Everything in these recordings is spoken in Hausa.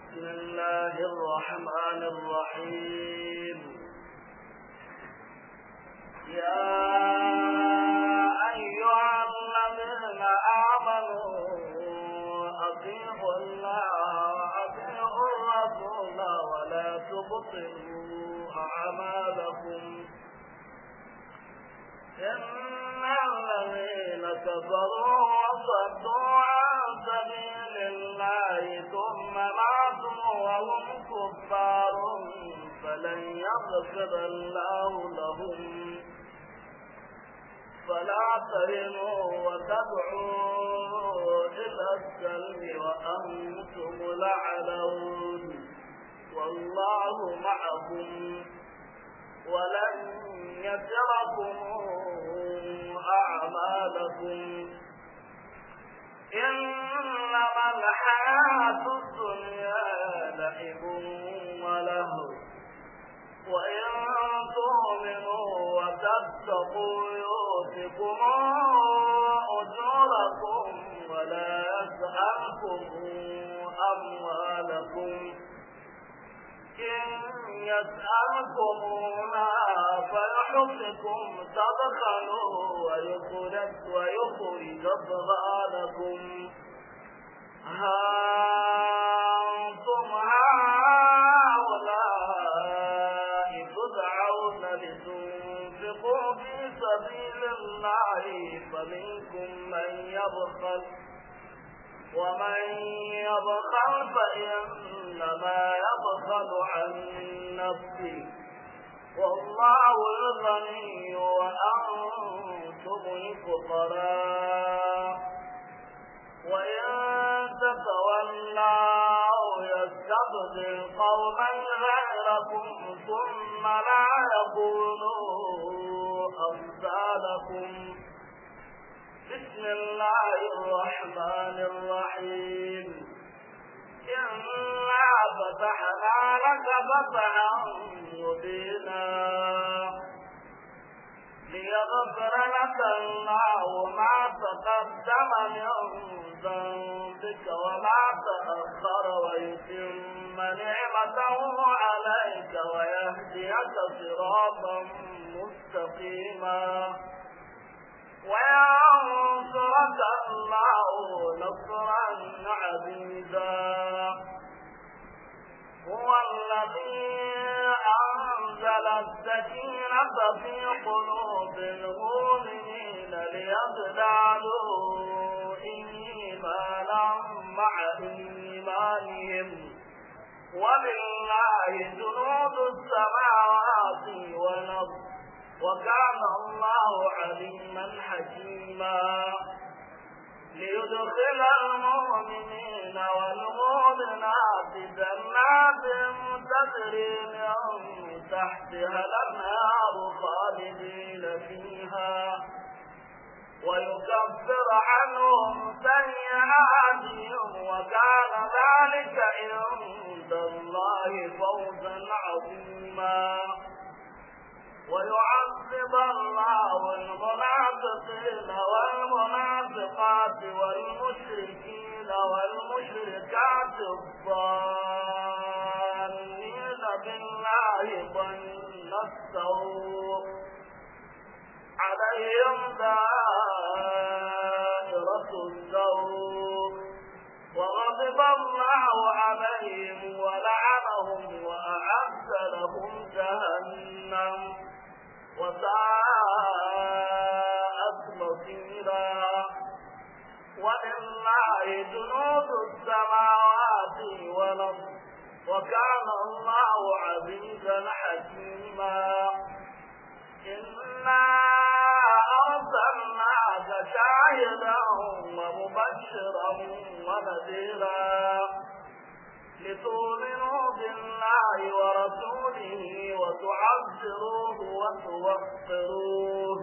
بسم الله الرحمن الرحيم يا أيها الذين آمنوا أطيعوا الله وأطيعوا الرسول ولا تبطلوا أعمالكم إن الذين كفروا وصدوا عن سبيل الله ثم ماتوا وهم كفار فلن يغفر الله لهم فلا تهنوا وتدعوا إلى السلم وأنتم الأعلون والله معكم ولن يتركم أعمالكم إنما الحياة الدنيا لعب ولهو وإن تؤمنوا وتتقوا يؤتكم أجوركم ولا يسألكم أموالكم إن يسألكمونا فيحفكم تبخلوا ويخرج أضغانكم ها أنتم هؤلاء تدعون لتنفقوا في سبيل الله فمنكم من يبخل ومن يبخل فإنما يبخل عن نفسه والله الغني وأنتم الفقراء وإن تتولوا يستبدل قوما غيركم ثم لا يكونوا أمثالكم بسم الله الرحمن الرحيم إنا فتحنا لك فتحا مبينا ليغفر لك الله ما تقدم من ذنبك وما تأخر ويتم نعمته عليك ويهديك صراطا مستقيما وينصرك الله نصرا عزيزا هو الذي أنزل السكينة في قلوب المؤمنين ليزدادوا إيمانا مع إيمانهم ولله جنود السماوات والأرض وكان الله عليما حكيما ليدخل المؤمنين والمؤمنات جنات تجري من تحتها الأنهار خالدين فيها ويكفر عنهم سيئاتهم وكان ذلك عند الله فوزا عظيما ويعذب الله المنافقين والمنافقات والمشركين والمشركات الظانين بالله ظن السوء عليهم دائرة السوء وغضب الله عليهم ولعنهم وأعد لهم جهنم وساءت مصيرا ولله جنود السماوات والأرض وكان الله عزيزا حكيما إنا أرسلناك شاهدا ومبشرا ونذيرا لتؤمنوا بالله ورسوله وتعزروه وتوقروه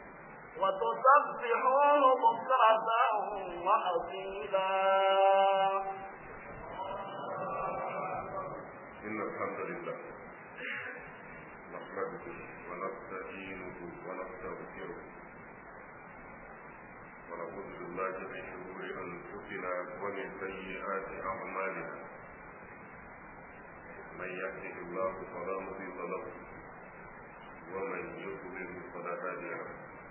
وتسبحوه بكرة وأصيلا. إن الحمد لله نحمده ونستعينه ونستغفره ونعوذ بالله من شرور أنفسنا ومن سيئات أعمالنا من يهده الله فلا مضل له ومن يضلل فلا هادي له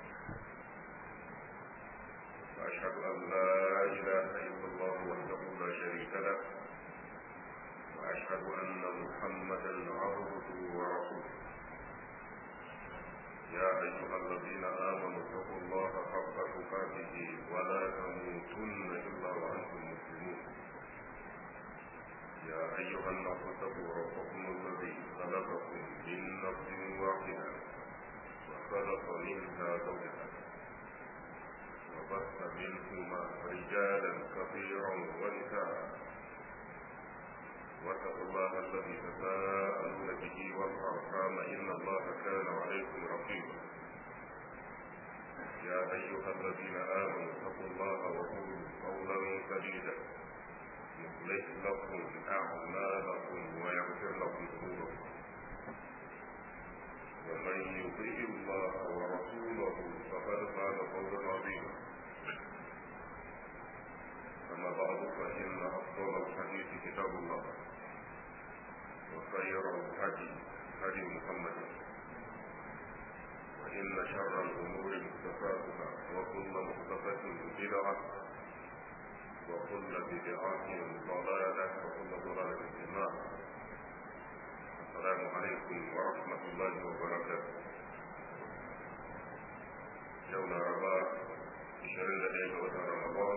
وأشهد أن لا إله إلا الله وحده لا شريك له وأشهد أن محمدا عبده ورسوله يا أيها الذين آمنوا اتقوا الله حق تقاته ولا تموتن إلا وأنتم مسلمون يا أيها الناس اتقوا ربكم الذي خلقكم من نفس واحدة وخلق منها زوجها وبث منهما رجالا كثيرا ونساء واتقوا الله الذي تساءلون به والأرحام إن الله كان عليكم رقيبا يا أيها الذين آمنوا اتقوا الله وقولوا قولا سديدا يصلح لكم أعمالكم ويغفر لكم ذنوبكم ومن يطيع الله ورسوله فقد فاز فوزا عظيما أما بعد فإن أفضل الحديث كتاب الله وخير الهدي هدي محمد وإن شر الأمور محدثاتها وكل محدثة بدعة وكل بدعة ضلالة وكل ضلالة في النار السلام عليكم ورحمة الله وبركاته يوم الأربعاء 21 وشهر رمضان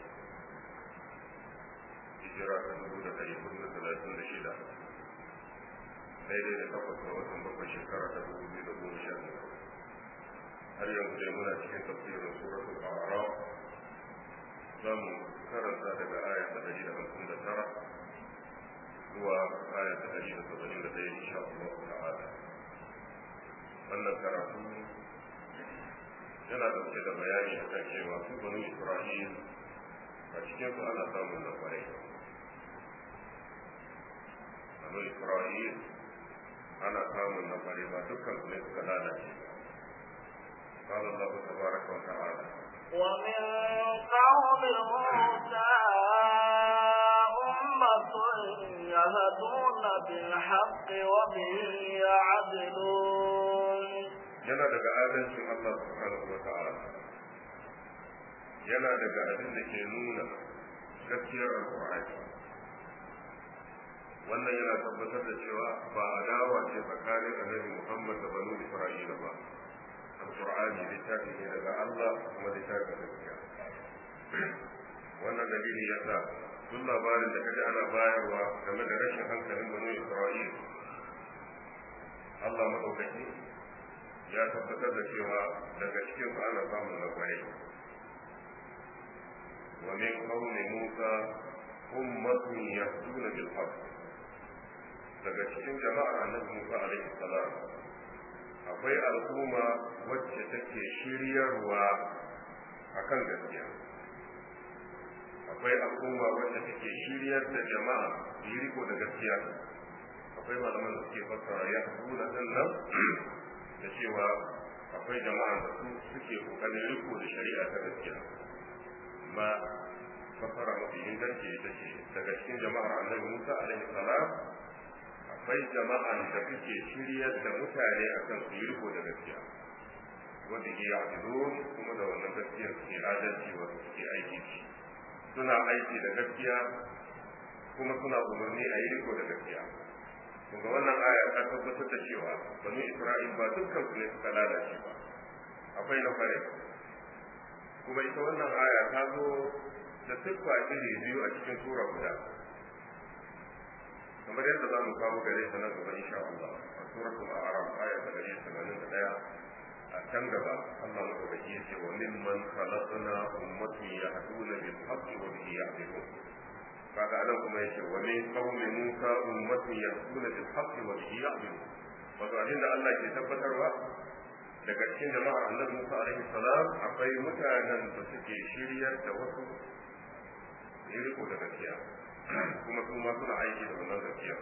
hijira ta 1436 daidai da takwas ga watan bakwai shekara ta 2010 har yanzu dai muna cikin tafsirin suratul a'raf za mu karanta daga aya ta 159 zuwa aya ta 171 insha Allah ta'ala wannan karatu yana dauke da bayani akan cewa su banu Isra'il a cikin su ana samun nasarai banu Isra'il ana samun nasarai ba dukkan su ne suka lalace قال الله تبارك وتعالى ومن قوم موسى أمة يهدون بالحق وبه يعدلون yana daga adalcin Allah subhanahu wa ta'ala yana daga abin da ke nuna gaskiyar alƙur'ani wannan yana tabbatar da cewa ba adawa ce tsakanin annabi Muhammad da banu Isra'ila ba alƙur'ani littafi ne daga Allah kuma littafi gaskiya wannan dalili yasa duk labarin da kaji ana bayarwa game da rashin hankalin banu Isra'ila Allah madaukaki ya tabbatar da cewa daga cikin su ana samun na kwarai wa min qawmi Musa ummatun yahduna bil haqq daga cikin jama'ar annabi Musa alaihi salam akwai al'umma wacce take shiryarwa akan gaskiya akwai al'umma wacce take shiryar da jama'a yi riko da gaskiya akwai malaman da suke fassara yahduna din nan da cewa akwai jama'a da su suke kokarin riko da shari'a ta gaskiya amma fasara mafi inganci ita ce daga cikin jama'ar annabi Musa alaihi salam akwai jama'an da suke shiryar da mutane akan su yi riko da gaskiya wanda ke ya'dilun kuma da wannan gaskiyar suke adalci wasu suke aiki shi suna aiki da gaskiya kuma suna umarni a yi riko da gaskiya ga wannan aya ta tabbatar da cewa bani Isra'il ba dukkan su ne suka lalace ba akwai na fare kuma ita wannan aya ta zo da siffa iri biyu a cikin sura guda kamar yadda za mu kawo gare ta nan gaba insha Allah a suratul a'raf aya ta 181 a can gaba Allah madaukaki ya ce wa mimman khalaqna ummatun yahduna bil haqqi wa bihi ya'dilun kaga anan kuma yace wa min qaumi Musa ummatun yahduna bil haqqi wa bihi ya'dilun wato abin da Allah ke tabbatarwa daga cikin jama'ar Annabi Musa alaihi salam akwai mutanen da suke shiryar da wasu yi riko da gaskiya kuma su ma suna aiki da wannan gaskiya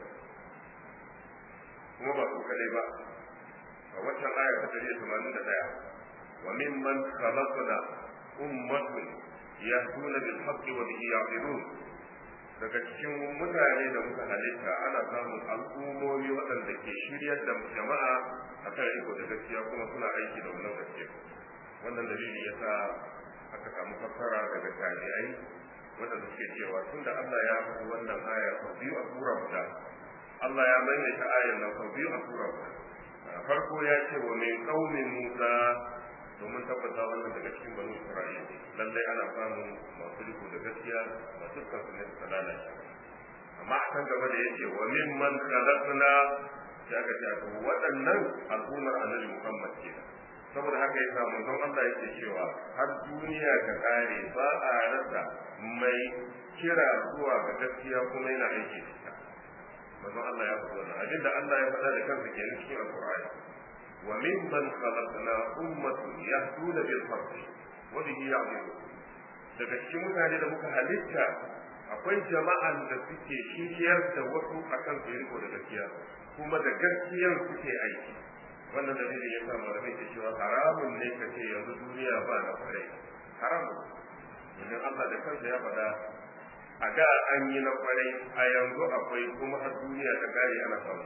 kuma ba su kadai ba a waccan aya ta 181 wa mimman khalaqna ummatun yahduna bil haqqi wa bihi ya'dilun daga cikin mutane da muka halitta ana samun al'ummomi waɗanda ke shiryar da jama'a akan riko da gaskiya kuma suna aiki da wannan gaskiya. Wannan dalili yasa aka samu fassara daga tabi'ai waɗanda suke cewa tunda Allah ya faɗi wannan aya sau biyu a sura guda, Allah ya maimaita ayar nan sau biyu a sura guda. Farko ya ce wa min qaumin Musa, domin tabbata wannan daga cikin banu Isra'ila lallai ana samun masu riko da gaskiya ba dukkan su ne suka lalace. Amma a kan gaba da yake wa mimman khalaqna, sai aka ce waɗannan al'ummar Annabi Muhammad kenan. Saboda haka yasa manzon Allah yake cewa har duniya ta kare ba a rasa mai kira zuwa ga gaskiya kuma yana aiki da ita. Manzon Allah ya faɗa wannan abinda Allah ya faɗa da kansa kenan cikin Al-Qur'ani. Wa mimman khalaqna ummatan yahduna bil haqqi wa bihi ya'dilun. Daga cikin mutane da muka halitta akwai jama'an da suke shiryar da wasu akan su riko da gaskiya kuma da gaskiyar suke aiki. Wannan dalilin ya sa malamai ke cewa haramun ne ka ce yanzu duniya ba na kwarai, haramun. Domin Allah da kansa ya faɗa a da an yi na kwarai, a yanzu akwai kuma har duniya ta kare ana samu.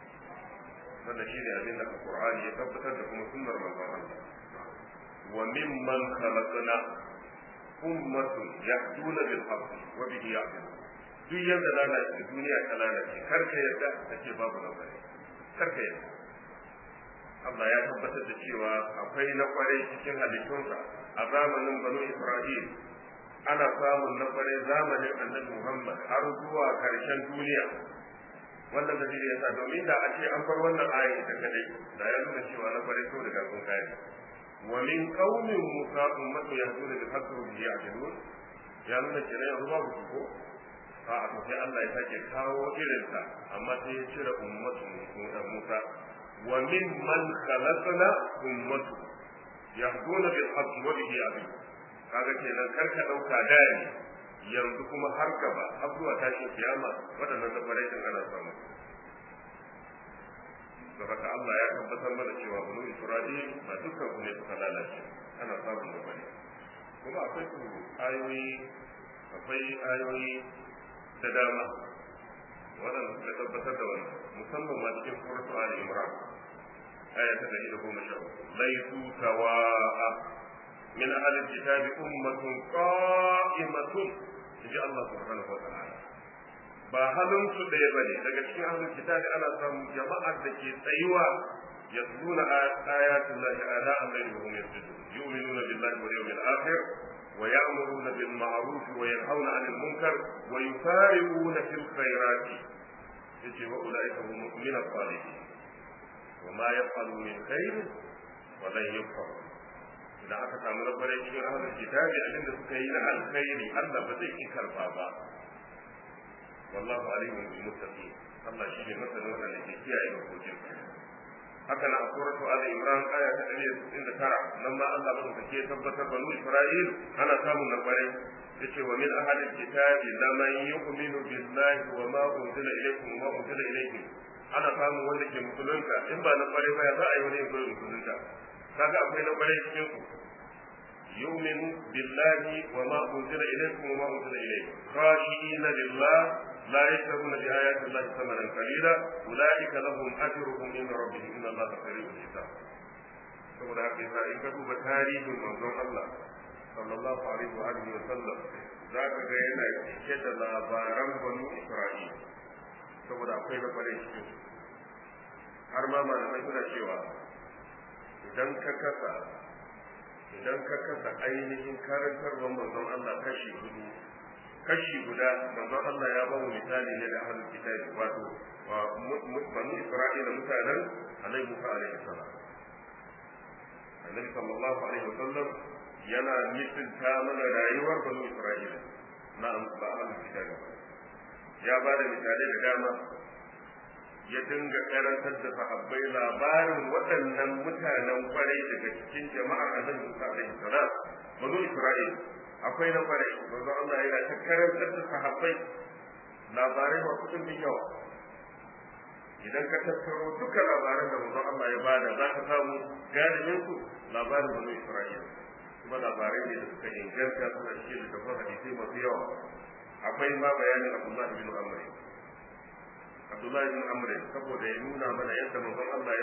Wanda shi ne abin da Al-Qur'ani ya tabbatar da kuma sunnar manzon Allah. Wa mimman khalaqna ummatun yahduna bil haqqi wa bihi ya'dilun. Duk yanda lalace duniya ta lalace, karka yadda ta ce babu na kwarai, karka yadda. Allah ya tabbatar da cewa akwai na kwarai cikin halittunsa a zamanin banu Isra'il, ana samun na kwarai zamanin Annabi Muhammad har zuwa karshen duniya. Wannan dalili yasa domin da a ce an bar wannan ayin ita kadai da ya nuna cewa na kwarai so daga sun kai. Wa min qaumin Musa ummatu yahduna bil haqqi wa bihi ya'dilun, ya nuna kenan yanzu babu su ko a sai Allah ya sake kawo irinsa amma sai ya cire ummatu Musa. وممن خلقنا أمته يهدون بالحق وبه يعدلون. kaga kenan karka dauka dai yanzu kuma har gaba har zuwa tashin kiyama wadannan tabbatai ana samu. Saboda Allah ya tabbatar mana cewa banu Isra'il ba dukkan su ne suka lalace, ana samun tabbatai. Kuma akwai ayoyi da dama waɗanda suka tabbatar da wannan, musamman ma cikin suratu Ali Imran aya ta 113 laisu sawa'a min ahli alkitabi ummatun qa'imatun, inji Allah subhanahu wa ta'ala. Ba halin su ɗaya bane, daga cikin ahli alkitabi ana samun jama'ar da ke tsayuwa yatluna ayatul lahi ala allahi wa hum yasjudun yu'minuna billahi wal yawmil akhir wa ya'muruna bil ma'ruf wa yanhauna 'anil munkar wa yusari'una fil khairati, yace wa ulaika hum min as-salihin wa ma yaf'alu min khair wa lan yukfar. Idan aka samu na kwarai cikin ahlul kitabi abin da suka yi na alkhairi Allah ba zai ki karba ba. Wallahu alimun bil muttaqin, Allah shi ne masanin wanda ke kiyaye dokokin. Haka na suratu Ali Imran aya ta 169 nan ma Allah ba ke tabbatar banu Isra'il ana samun na kwarai, yace wa min ahlil kitabi laman yu'minu billahi wa ma unzila ilaykum wa ma unzila ilaykum. Ana samun wanda ke musulunta, in ba na kwarai ba ya za a yi wani ya koyi musulunta. Kaga akwai na kwarai cikin su yu'minu billahi wa ma unzila ilaykum wa ma unzila ilaykum khashi'ina lillah la yashtaruna bi ayati llahi thamanan qalila ulaika lahum ajruhum inda rabbihim inna allaha sari'ul hisab. saboda haka yasa in ka duba tarihin manzon Allah sallallahu alaihi wa alihi wa sallam za ka ga yana cike da labaran banu Isra'il, saboda akwai na kwarai cikin su. Har ma malamai suna cewa idan ka kasa ainihin karantarwar manzon Allah kashi guda manzon Allah ya ba mu misali ne da ahlul kitabi, wato banu Isra'ila mutanen Annabi Musa alaihi salam. Annabi sallallahu alaihi wasallam yana misalta mana rayuwar banu Isra'ila na ba ahlul kitabi. Ya ba da misalai da dama, ya dinga karantar da sahabbai labarin waɗannan mutanen kwarai daga cikin jama'ar Annabi Musa alaihi salam banu Isra'il. Akwai na kwarai, manzo Allah yana ta karantar da sahabbai labarai masu ɗumbin yawa. Idan ka tattaro duka labaran da manzo Allah ya bada za ka samu galibin su labarin banu Isra'il, kuma labarai ne da suka inganta suna cikin littafin hadisai masu yawa. akwai ma bayanin Abdullah bin Amr saboda ya nuna mana yadda manzon Allah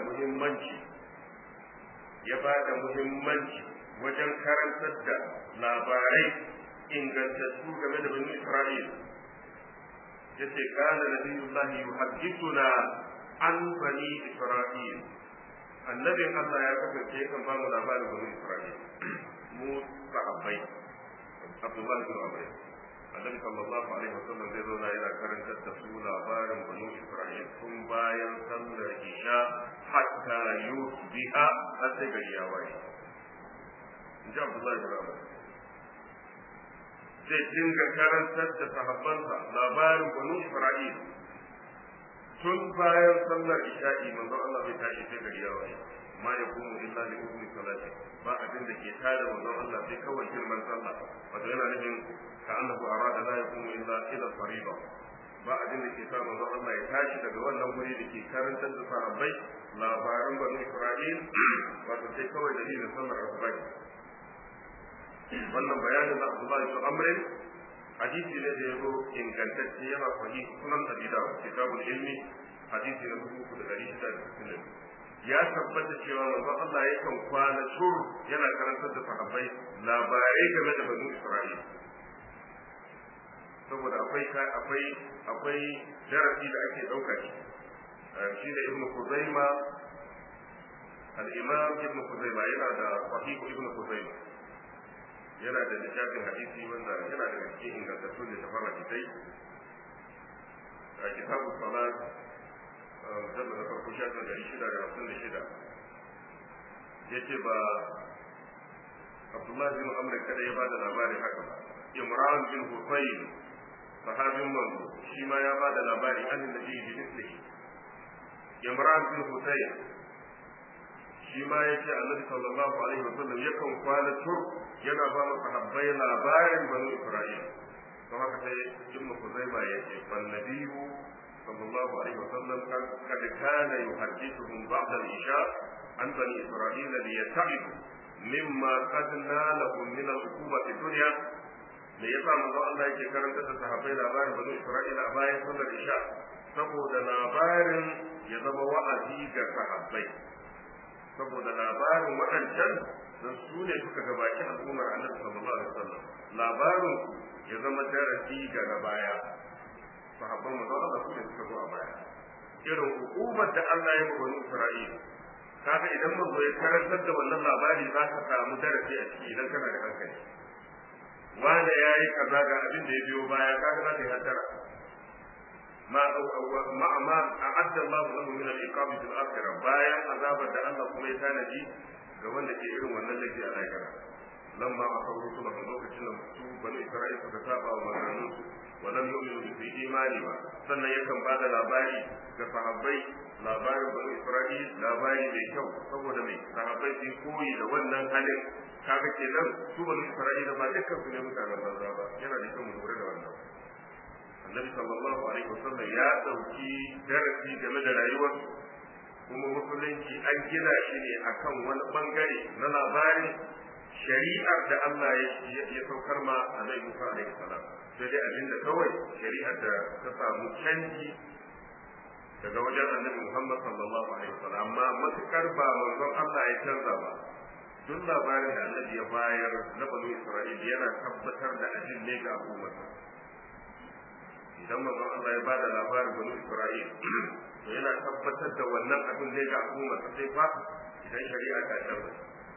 ya bada muhimmanci wajen karantar da labarai ingantattu game da bani Isra'il yace kana nabiyullahi yuhaddithuna an bani Isra'il annabin Allah ya kasance kan ba mu labarin bani Isra'il mu sahabbai Abdullah bin Amr annabi sallallahu alaihi wasallam zai zauna yana karantar da su labarin bani Isra'il tun bayan sallar isha hatta yusbiha har sai gari ya waye inji Abdullah bin Amr zai dinga karantar da sahabbansa labarin bani Isra'il tun bayan sallar isha'i manzon Allah bai tashi sai gari ya waye ma ya kuma illa li hukmi salati ba abin da ke tada manzon Allah sai kawai girman sallah wato yana nufin ka annahu arada la yakumu illa ila fariida ba abin da ke sa manzon Allah ya tashi daga wannan guri da ke karantar da sahabbai labaran bani Isra'il wato sai kawai dalilin sallar asuba wannan bayanin da Abdullah bin Amr hadisi ne da yazo ingantacce yana sahih sunan Abi Dawud kitabul ilmi hadisi na 3660 ya tabbata cewa manzon Allah yakan kwana tur yana karantar da sahabbai labarai game da bani Isra'il saboda akwai darasi da ake dauka shi da Ibn Khuzaima al-Imam Ibn Khuzaima yana da sahih Ibn Khuzaima yana da littafin hadisi wanda yana da cikin ingantattun da tafara hadisai a kitabu salat zaba da farko shafin 656 yace ba Abdullah bin Amr kada ya bada labarin haka ba Imran bin Husayn sahabin manzo shi ma ya bada labari annabi nabi bi mislihi Imran bin Husayn shi ma yace annabi sallallahu alaihi wasallam yakan kwana tur yana ba mu sahabbai labarin banu Isra'il don haka sai ibnu Khuzaimah yace ban nabiyyu sallallahu alaihi wasallam kad kana yuhaddithuhum ba'da al-isha an bani Isra'il liyata'idu mimma qad nalahum min al-uqubati dunya me yasa manzo Allah yake karanta da sahabbai labarin banu Isra'ila a bayan sallar isha saboda labarin ya zama wa'azi ga sahabbai saboda labarin waɗancan don su ne suka gabaci al'ummar annabi sallallahu alaihi wasallam labarin ya zama darasi ga na baya sahabban manzon Allah su ne suka zo a baya irin hukumar da Allah ya ba bani Isra'il kaga idan manzo ya karantar da wannan labari za ka samu darasi a ciki idan kana da hankali wanda yayi kaza ga abin da ya biyo baya kaga za ka yi hattara ما أعد الله له من العقاب في الآخرة بايا عذاب الله كما يتانجي ga wanda ke irin wannan laifi a lahira lamma aka rusu da lokacin da su bani Isra'il suka saba wa manzannin su walam yu'minu bi imani ba sannan yakan ba da labari ga sahabbai labarin bani Isra'il labari mai kyau saboda mai sahabbai sun koyi da wannan halin kaga kenan su bani Isra'ila ba dukkan su ne mutanen banza ba yana da kyau mu lura da wannan annabi sallallahu alaihi wasallam ya dauki darasi game da rayuwar kuma musulunci an gina shi ne akan wani bangare na labarin shari'ar da Allah ya saukar ma annabi Musa alaihi salam sai dai abinda kawai shari'ar da ta samu canji daga wajen annabi Muhammad sallallahu alaihi wasallam amma matukar ba manzon Allah ya canza ba duk labarin da annabi ya bayar na banu Isra'il yana tabbatar da abin ne ga al'ummarsa idan manzon Allah ya bada labarin banu Isra'il to yana tabbatar da wannan abin ne ga al'umma sai fa idan shari'a ta canza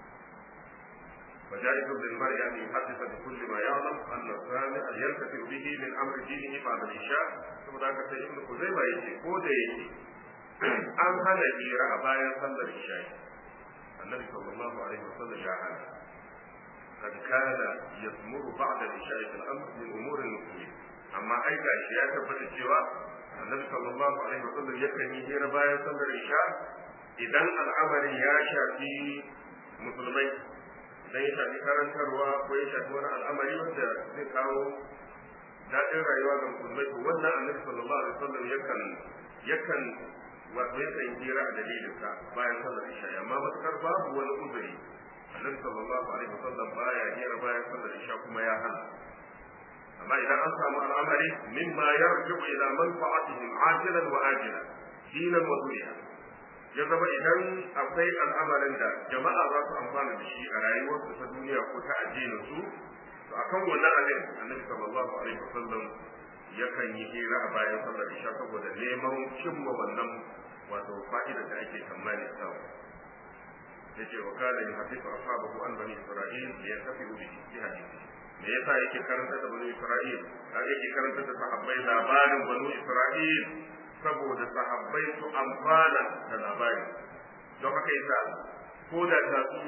وجائز للمرء أن يحدث بكل ما يعلم أن السامع ينتفع به من أمر دينه بعد العشاء ثم ذاك سيدنا خزيمة يجي كودا يجي أن هذا يجير أبايا صلى العشاء النبي صلى الله عليه وسلم جاء قد كان يثمر بعد العشاء في الأمر من أمور المسلمين amma ai ga shi ya tabbata cewa annabi sallallahu alaihi wasallam yakan yi hira bayan sallar isha idan al'amarin ya shafi musulmai idan ya shafi karantarwa ko ya shafi wani al'amari wanda zai kawo daɗin rayuwa ga musulmai to wannan annabi sallallahu alaihi wasallam yakan wato yakan hira a dalilin sa bayan sallar isha amma matukar babu wani uzuri annabi sallallahu alaihi wasallam baya hira bayan sallar isha kuma ya hana amma idan an samu al'amari mimma yarji'u ila manfa'atihim ajilan wa ajilan dinan wa dunya ya zama idan akwai al'amarin da jama'a za su amfana da shi a rayuwarsu ta duniya ko ta addinin su to akan wannan abin annabi sallallahu alaihi wasallam yakan yi hira a bayan sallar isha saboda neman cimma wannan wato fa'ida da ake tsammani samu yace wa kana yuhaddithu ashabahu an bani isra'il li yantafi'u bi hadisi me yasa yake karanta da bani isra'il har yake karanta da sahabbai labarin bani isra'il saboda sahabbai su amfana da labari don haka yasa ko da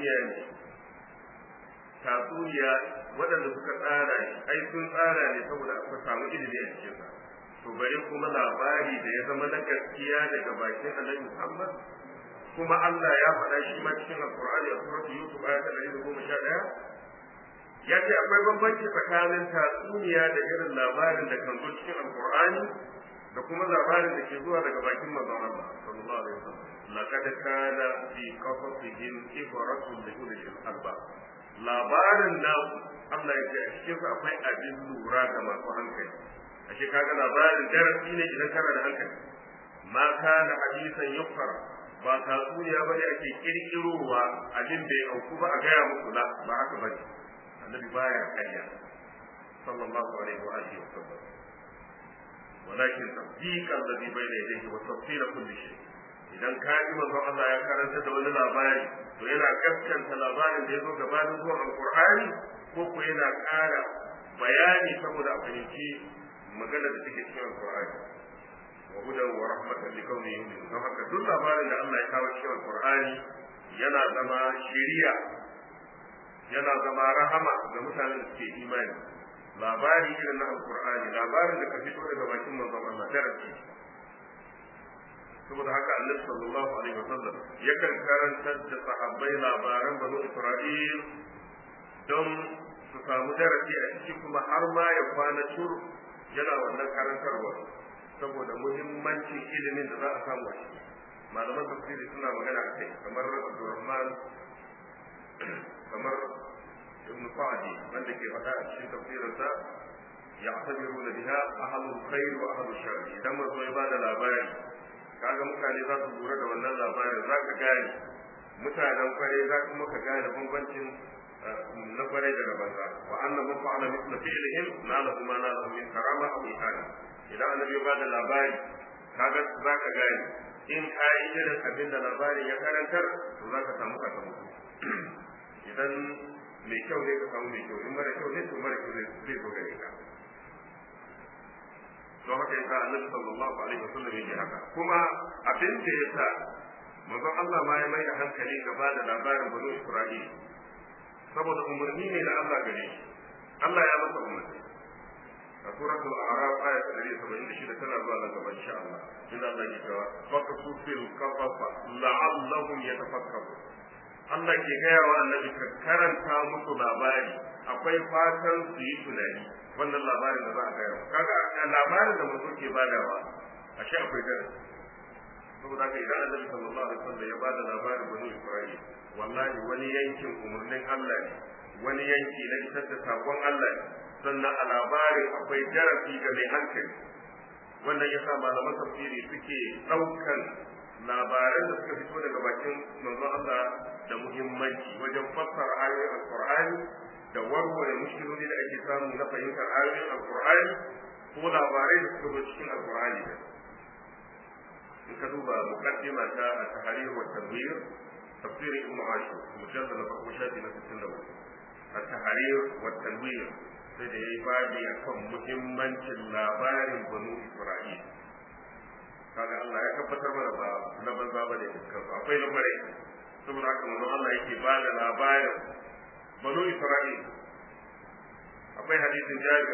tatsuniya waɗanda suka tsara ai sun tsara ne saboda aka samu ilimi a cikin sa to bare kuma labari da ya zama na gaskiya daga bakin Annabi Muhammad kuma Allah ya faɗa shi ma cikin Al-Qur'ani a suratul Yusuf ayat 111 ya ce akwai bambanci tsakanin tatsuniya da irin labarin da kan zo cikin Al-Qur'ani da kuma labarin da ke zuwa daga bakin manzon Allah sallallahu alaihi wasallam laqad kana fi qasasihim ibratun li ulil albab labarin na Allah ya ce a cikin sa akwai abin lura ga masu hankali ashe kaga labarin darasi ne idan kana da hankali ma kana hadisan yuftara ba tatsuniya bane ake kirkirowa abin bai auku ba a gaya muku ba haka bane annabi baya kariya sallallahu alaihi wa alihi wasallam ولكن تصديق الذي بين يديه وتفصيل كل شيء idan ka ji manzon Allah ya karanta da wani labari to yana gaskanta labarin da ya zo gabanin zuwan alqur'ani ko ko yana ƙara bayani saboda a fahimci magana da take cikin alqur'ani wa hudan wa rahmatan li qaumin yu'minun don haka duk labarin da Allah ya kawo cikin alqur'ani yana zama shiriya yana zama rahama ga mutanen da suke imani labari irin na alqur'ani labarin da ka fito daga bakin manzon Allah darasi saboda haka annabi sallallahu alaihi wasallam yakan karantar da sahabbai labaran banu Isra'il don su samu darasi a ciki kuma har ma ya kwana tur yana wannan karantarwa saboda muhimmancin ilimin da za a samu a ciki malaman tafsiri suna magana a kai kamar Abdurrahman kamar ibn Sa'di wanda ke faɗa a cikin tafsirinsa ya'tabiruna biha ahlul khair wa ahlul shar idan mun zo ba da labari kaga mutane za su lura da wannan labarin za ka gane mutanen kwarai za kuma ka gane bambancin na kwarai daga banza wa annan man fa'ala mithla fi'lihim nalahu ma nalahu min karama aw ihana idan annabi ya bada labari kaga za ka gane in ka yi irin abin da labarin ya karantar to za ka samu sakamako idan mai kyau ne ka samu mai kyau in mara kyau ne to mara kyau zai zo gare ka don haka yasa annabi sallallahu alaihi wasallam yake haka kuma abin da yasa manzon Allah ma ya mai da hankali gaba da labarin banu Isra'il saboda umarni ne da Allah gare shi Allah ya masa umarni a suratul a'raf ayat 176 tana zuwa nan gaba insha Allah inda Allah ya ce faqsu fil qafafa la'allahum yatafakkarun Allah ke gaya wa annabi ka karanta musu labari akwai fatan su yi tunani wannan labarin da za a gaya kaga labarin da mutum ke badawa ashe akwai darasi saboda haka idan annabi sallallahu alaihi wasallam ya bada labarin bani Isra'il wallahi wani yankin umurnin Allah ne wani yanki na isar da sakon Allah ne sannan a labarin akwai darasi ga mai hankali wannan yasa malaman tafsiri suke daukan labaran da suka fito daga bakin manzon Allah da muhimmanci wajen fassara ayoyin alqur'ani da warware mushkiloli da ake samu na fahimtar ayoyin alqur'ani ko labarai da suka zo cikin alqur'ani in ka duba muqaddima ta at-tahrir wa at-tanwir tafsir ibn ashur mujallad na farko shafi na 64 at-tahrir wa at-tanwir sai da yayi babi akan muhimmancin labarin banu isra'il kaga Allah ya tabbatar mana ba na banza bane dukkan akwai lamarai saboda haka manzon Allah yake ba da labarin banu Isra'il akwai hadisin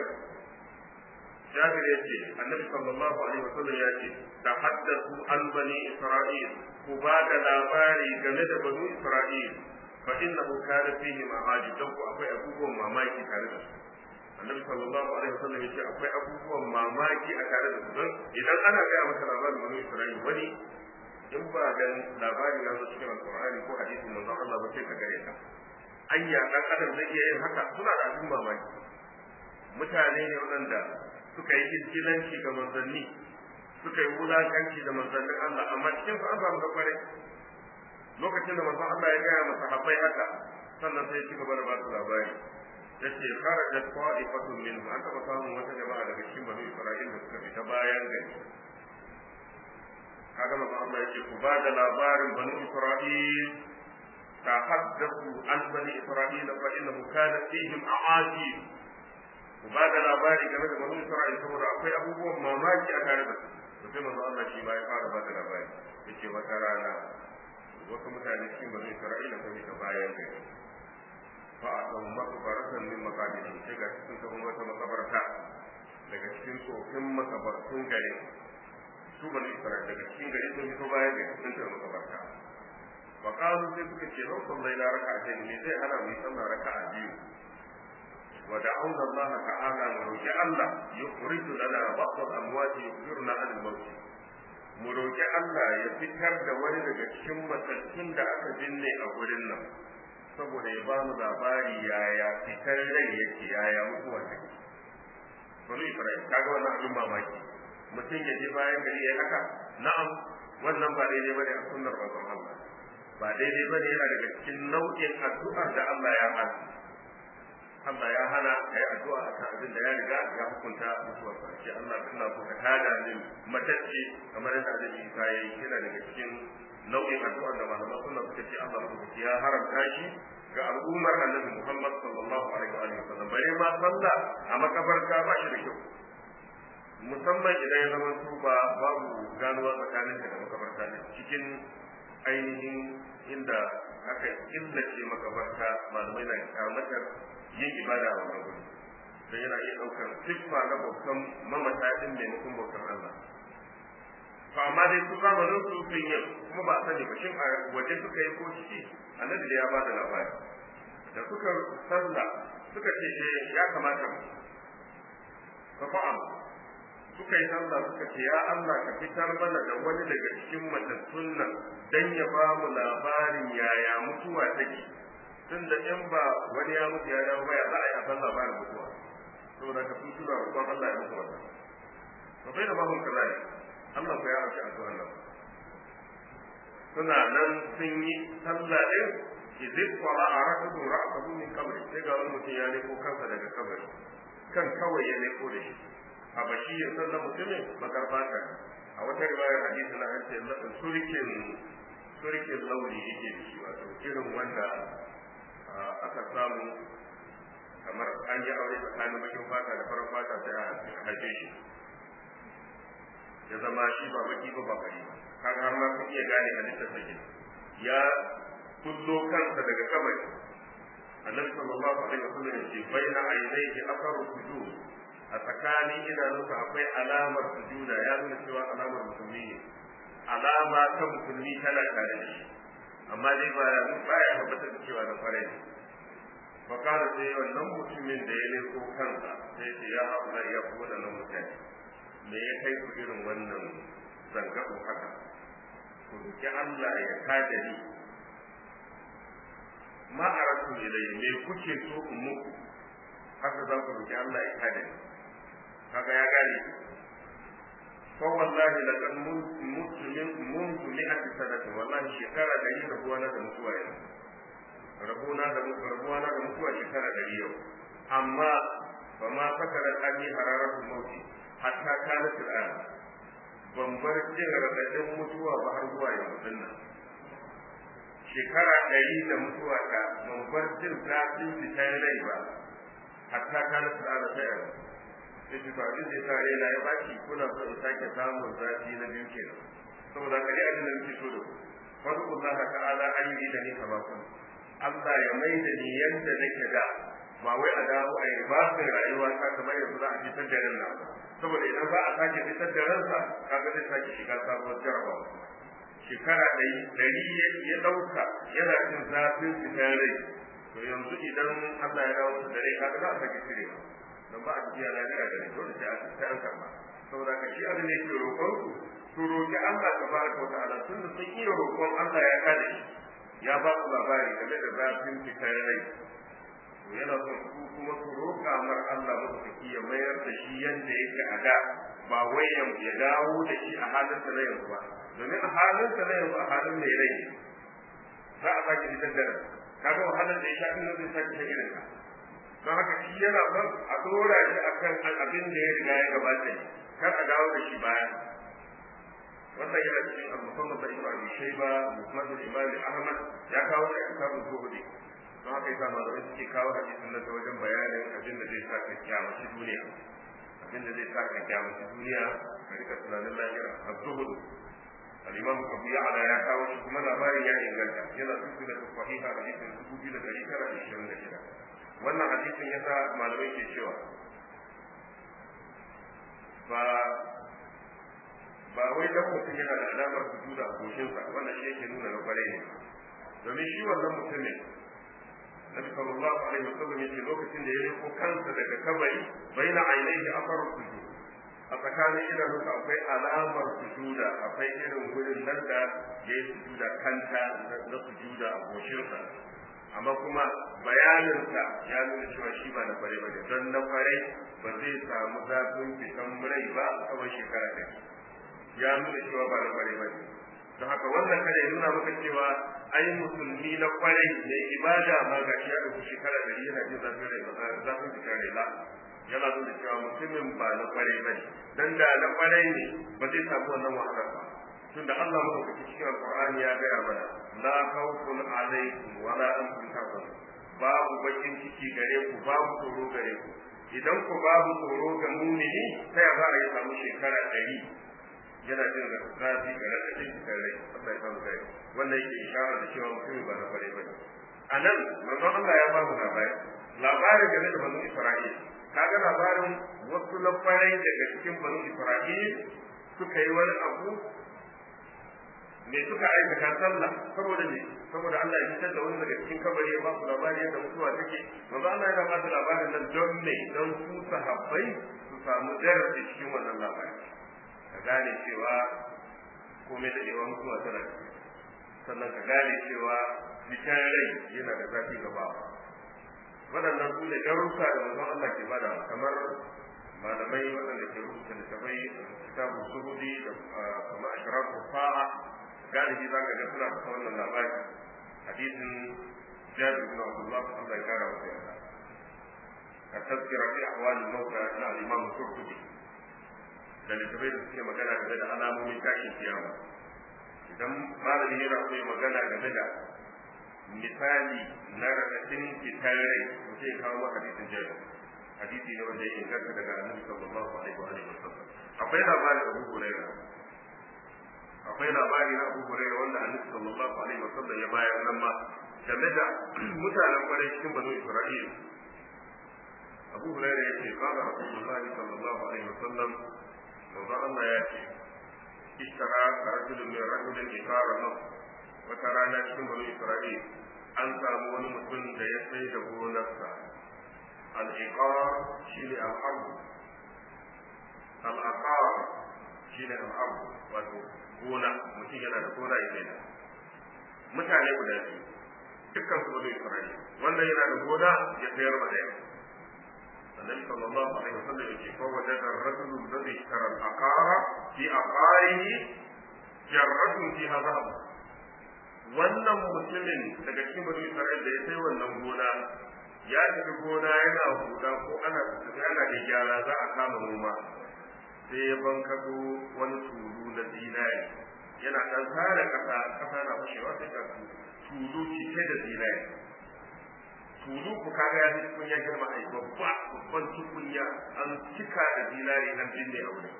Jabir yace annabi sallallahu alaihi wasallam yace da haddathu an bani Isra'il ku ba da labari game da banu Isra'il fa innahu kana fihi ma'ajib dan ku akwai abubuwan mamaki tare da su annabi sallallahu alaihi wasallam yace akwai abubuwan mamaki a tare da su don idan ana ga maka labarin banu Isra'il wani in ba dan labarin ya zo cikin alqur'ani ko hadisin manzon Allah ba sai ka gare ka anya dan adam zai iya yin haka suna da abin mamaki mutane ne waɗanda suka yi izgilanci ga manzanni suka yi wulakanci da manzannin Allah amma cikin su an samu da kwarai lokacin da manzon Allah ya gaya masa habbai haka sannan sai ci gaba da ba su labari yace kharajat qa'ifatun minhum an taba samun wata jama'a daga cikin bani Isra'il da suka fita bayan gari kaga manzon Allah yace ku ba da labarin bani Isra'il tahaddathu an bani Isra'il fa innahu kana fihim a'ajib ku ba da labari game da bani Isra'il saboda akwai abubuwan mamaki a tare da su sai manzon Allah shi ma ya fara ba da labari yace wata rana wasu mutane cikin bani Isra'il sun fita bayan gari fa'adun makabaratan min makabiri sai ga cikin sabon wata makabarta daga cikin tsofin makabartun gari su bani Isra'il daga cikin gari sun fito bayan gari sun tafi makabarta wa qalu sai suka ce lau sallai la raka'atayn ne sai ana mu sallah raka'a biyu wa da'awna Allah ta'ala mu roki Allah yukhriju lana ba'd al-amwati yukhbiruna an al-maut mu roki Allah ya fitar da wani daga cikin matattun da aka binne a gurin nan saboda ya ba mu labari yaya fitar rai yake yaya mutuwa take bani Isra'il kaga wannan abin mamaki mutum ya je bayan gari ya haka na'am wannan ba daidai bane a sunnar manzon Allah ba daidai bane yana daga cikin nau'in addu'ar da Allah ya hana Allah ya hana kai addu'a akan abin da ya riga ya hukunta mutuwar sa ce Allah ina so ka tada min matacce kamar yadda Annabi Isa yayi yana daga cikin nau'in addu'a da malaman sunna suka ce Allah madaukaki ya haramta shi ga al'ummar Annabi Muhammad sallallahu alaihi wa sallam bare ma sallah a makabarta ba shi da kyau musamman idan ya zama su ba babu ganuwa tsakanin da makabarta ne cikin ainihin inda aka killace makabarta malamai na kyamatar yin ibada a wannan gurin don yana iya ɗaukar siffa na bautan mamata din maimakon bautan Allah to amma dai su zamanin su sun yi kuma ba a sani ba shin a waje suka yi ko ciki annabi da ya ba da labari da suka sallah suka ce ya kamata mu ka fa'am suka yi sallah suka ce ya Allah ka fitar mana da wani daga cikin matattun nan dan ya ba mu labarin yaya mutuwa take tunda in ba wani ya mutu ya dawo baya za a yi a san labarin mutuwa saboda ka su suna roƙon Allah ya mutu wannan to bai da babun kaza Allah ko ya amsa addu'ar nan suna nan sun yi sallah din idh qala aradu ra'sahu min qabri sai ga wani mutum ya leko kansa daga kabari kan kawai ya leko da shi a bashi ya sallah mutumin makarbata a wata riwayar hadisi na an ce surkin launi yake da shi wato irin wanda aka samu kamar an yi aure tsakanin bakin fata da farar fata sai a haife shi ya zama shi ba baki ba bari kaga har ma kun iya gane halittar sa ya kullo kansa daga kabari annabi sallallahu alaihi wasallam ya ce baina ainihi asaru sujud a tsakanin idanunsa akwai alamar sujuda ya nuna cewa alamar musulmi ne alama ta musulmi tana tare da shi amma dai ba ya tabbatar da cewa na fare ne fakara sai wannan mutumin da ya leko kansa sai ce ya haɗa ya fi waɗannan mutane me ya kai ku irin wannan zangaɓo haka ku roki Allah ya kada ni ma'aratu ilai me kuke so in muku haka za ku roki Allah ya kada ni kaga ya gane fa wallahi laqad muslimin mundu mi'ati sanati wallahi shekara 100 rabuwana da mutuwa yanzu rabuwana da mutuwa shekara 100 yau amma fa ma fakara ani hararatu mauti hatta kana al'an ban bar jin radadin mutuwa ba har zuwa yanzu dinnan shekara 100 da mutuwa ta ban bar jin zafin fitar rai ba hatta kana al'an sai sai ki faɗi da tare na ya baki kuna so in sake samun zafi na biyu kenan saboda kare abin da nake so da ku fadullah ta'ala an yi da ni kamar kun Allah ya mai da ni yanda nake da ba wai a dawo a yi ba sai rayuwa ta kamar yanzu za a fitar da ranna saboda idan za a sake fitar da ransa kaga zai sake shiga sabuwar jarabawa shekara ɗari ya ɗauka yana cin zafin fitar rai to yanzu idan Allah ya dawo da rai kaga za a sake cirewa dan ba a jiya lafiya da ne dole sai an karba saboda ka shi abin da yake roƙon su roƙi Allah tabaraka wa ta'ala tun da sun iya roƙon Allah ya kada shi ya ba su labari game da zafin fitar rai yana son su kuma su roƙa mar Allah madaukaki ya mayar da shi yanda yake a da ba wai ya dawo da shi a halin sa na yanzu ba domin a halin sa na yanzu a halin mai rai za a sake fitar da kaga wahalar da ya sha inda zai sake shan irin ka don haka shi yana son a dora shi akan abin da ya riga ya gabata kar a dawo da shi baya wannan yana cikin al-musannaf da Ibn Abi Shayba Musnad al-Imam Ahmad ya kawo da kitabun zuhudi don haka yasa malamai suke kawo hadisin nan ta wajen bayanin abin da zai sa ka kyamaci duniya abin da zai sa ka kyamaci duniya ka rika tunanin lahira az-zuhud al-Imam Abu Ya'la ya kawo shi kuma labarin ya inganta yana cikin sahiha hadisin 2926 wannan hadisin yasa malamai ke cewa ba wai dan mutum yana da alamar sujuda a goshinsa wannan shi yake nuna na kwarai ne domin shi wannan mutumin Nabi sallallahu alaihi wasallam yake lokacin da ya riko kansa daga kabari baina ainihi afar sujud a tsakanin idanunsa akwai alamar sujuda akwai irin wurin nan da ya yi sujuda kanta na sujuda a goshinsa amma kuma bayaninsa ya nuna cewa shi ba na kwarai ba ne don na kwarai ba zai samu zafin fitan rai ba a tsawon shekara ɗaya ya nuna cewa ba na kwarai ba ne don haka wannan kada ya nuna maka cewa ai musulmi na kwarai mai ibada ma ga shi ya ɗauki shekara ɗari yana jin zafin fitan rai la yana nuna cewa mutumin ba na kwarai ba ne dan da na kwarai ne ba zai samu wannan wahalar ba tunda Allah madaukaki cikin Alƙur'ani ya gaya mana la khawfun alaykum wa la antum tahzanun babu bakin ciki gare ku babu tsoro gare ku idan ku babu tsoro ga mumini sai ya za a yi samu shekara 100 yana jin zafi ga radadin kare Allah ya samu kai wannan yake isharar da cewa mutum ba na bare bane anan manzon Allah ya ba mu labarin game da banu Isra'il kaga labarin wasu na farai daga cikin banu Isra'il suka yi wani abu me suka aikata sallah saboda ne saboda Allah ya fitar da wani daga cikin kabari ya ba su labari yadda mutuwa take manzo Allah yana ba da labarin nan don me don su sahabbai su samu darasi cikin wannan labari ka gane cewa komai da yawa mutuwa tana sannan ka gane cewa fitar rai yana da zafi gaba waɗannan su ne darussa da manzon Allah ke bada kamar malamai waɗanda ke rubuta littafai kitabu suhudi da kamar ashrafu fa'a galibi za ka ga suna fata wannan labari hadisin jabir ibn Abdullah Allah ya kara masa yarda a tazkira fi ahwal al-mawta na al-imam Qurtubi da littafai da suke magana game da alamomin tashin kiyama idan malami yana so ya magana game da misali na rakatin fitar rai to sai kawo maka hadisin jabir hadisi ne wanda ya inganta daga annabi sallallahu alaihi wa sallam akwai labarin Abu Hurairah akwai labari na Abu Hurairah wanda Annabi sallallahu alaihi wasallam ya bayar nan ma game da mutanen kwarai cikin banu Isra'il Abu Hurairah yace qala Rasulullah sallallahu alaihi wasallam manzo Allah ya ce ishtara rajulun min rajulin ikara lahu wata rana cikin banu Isra'il an samu wani mutum da ya sai da gonarsa al-iqar shine al-ard al-aqar shine al-ard wato gona mutum yana da gona ya da mutane guda biyu dukkan su bane Isra'ila wannan yana da gona ya sayar ma da annabi sallallahu alaihi wasallam yake fa wajada ar-rajul alladhi ishtara al-aqara fi aqarihi jarratun fiha dhahab wannan mutumin daga cikin bane Isra'ila da ya sai wannan gona ya tafi gona yana huda ko ana da gyara za a kama noma sai ya bankado wani tulu na zinari yana dan tsara kasa na fashewa sai ka tulu cike da zinari tulu ku kaga ya cikin ya girma ai babban tukunya an cika da zinari nan binne a wurin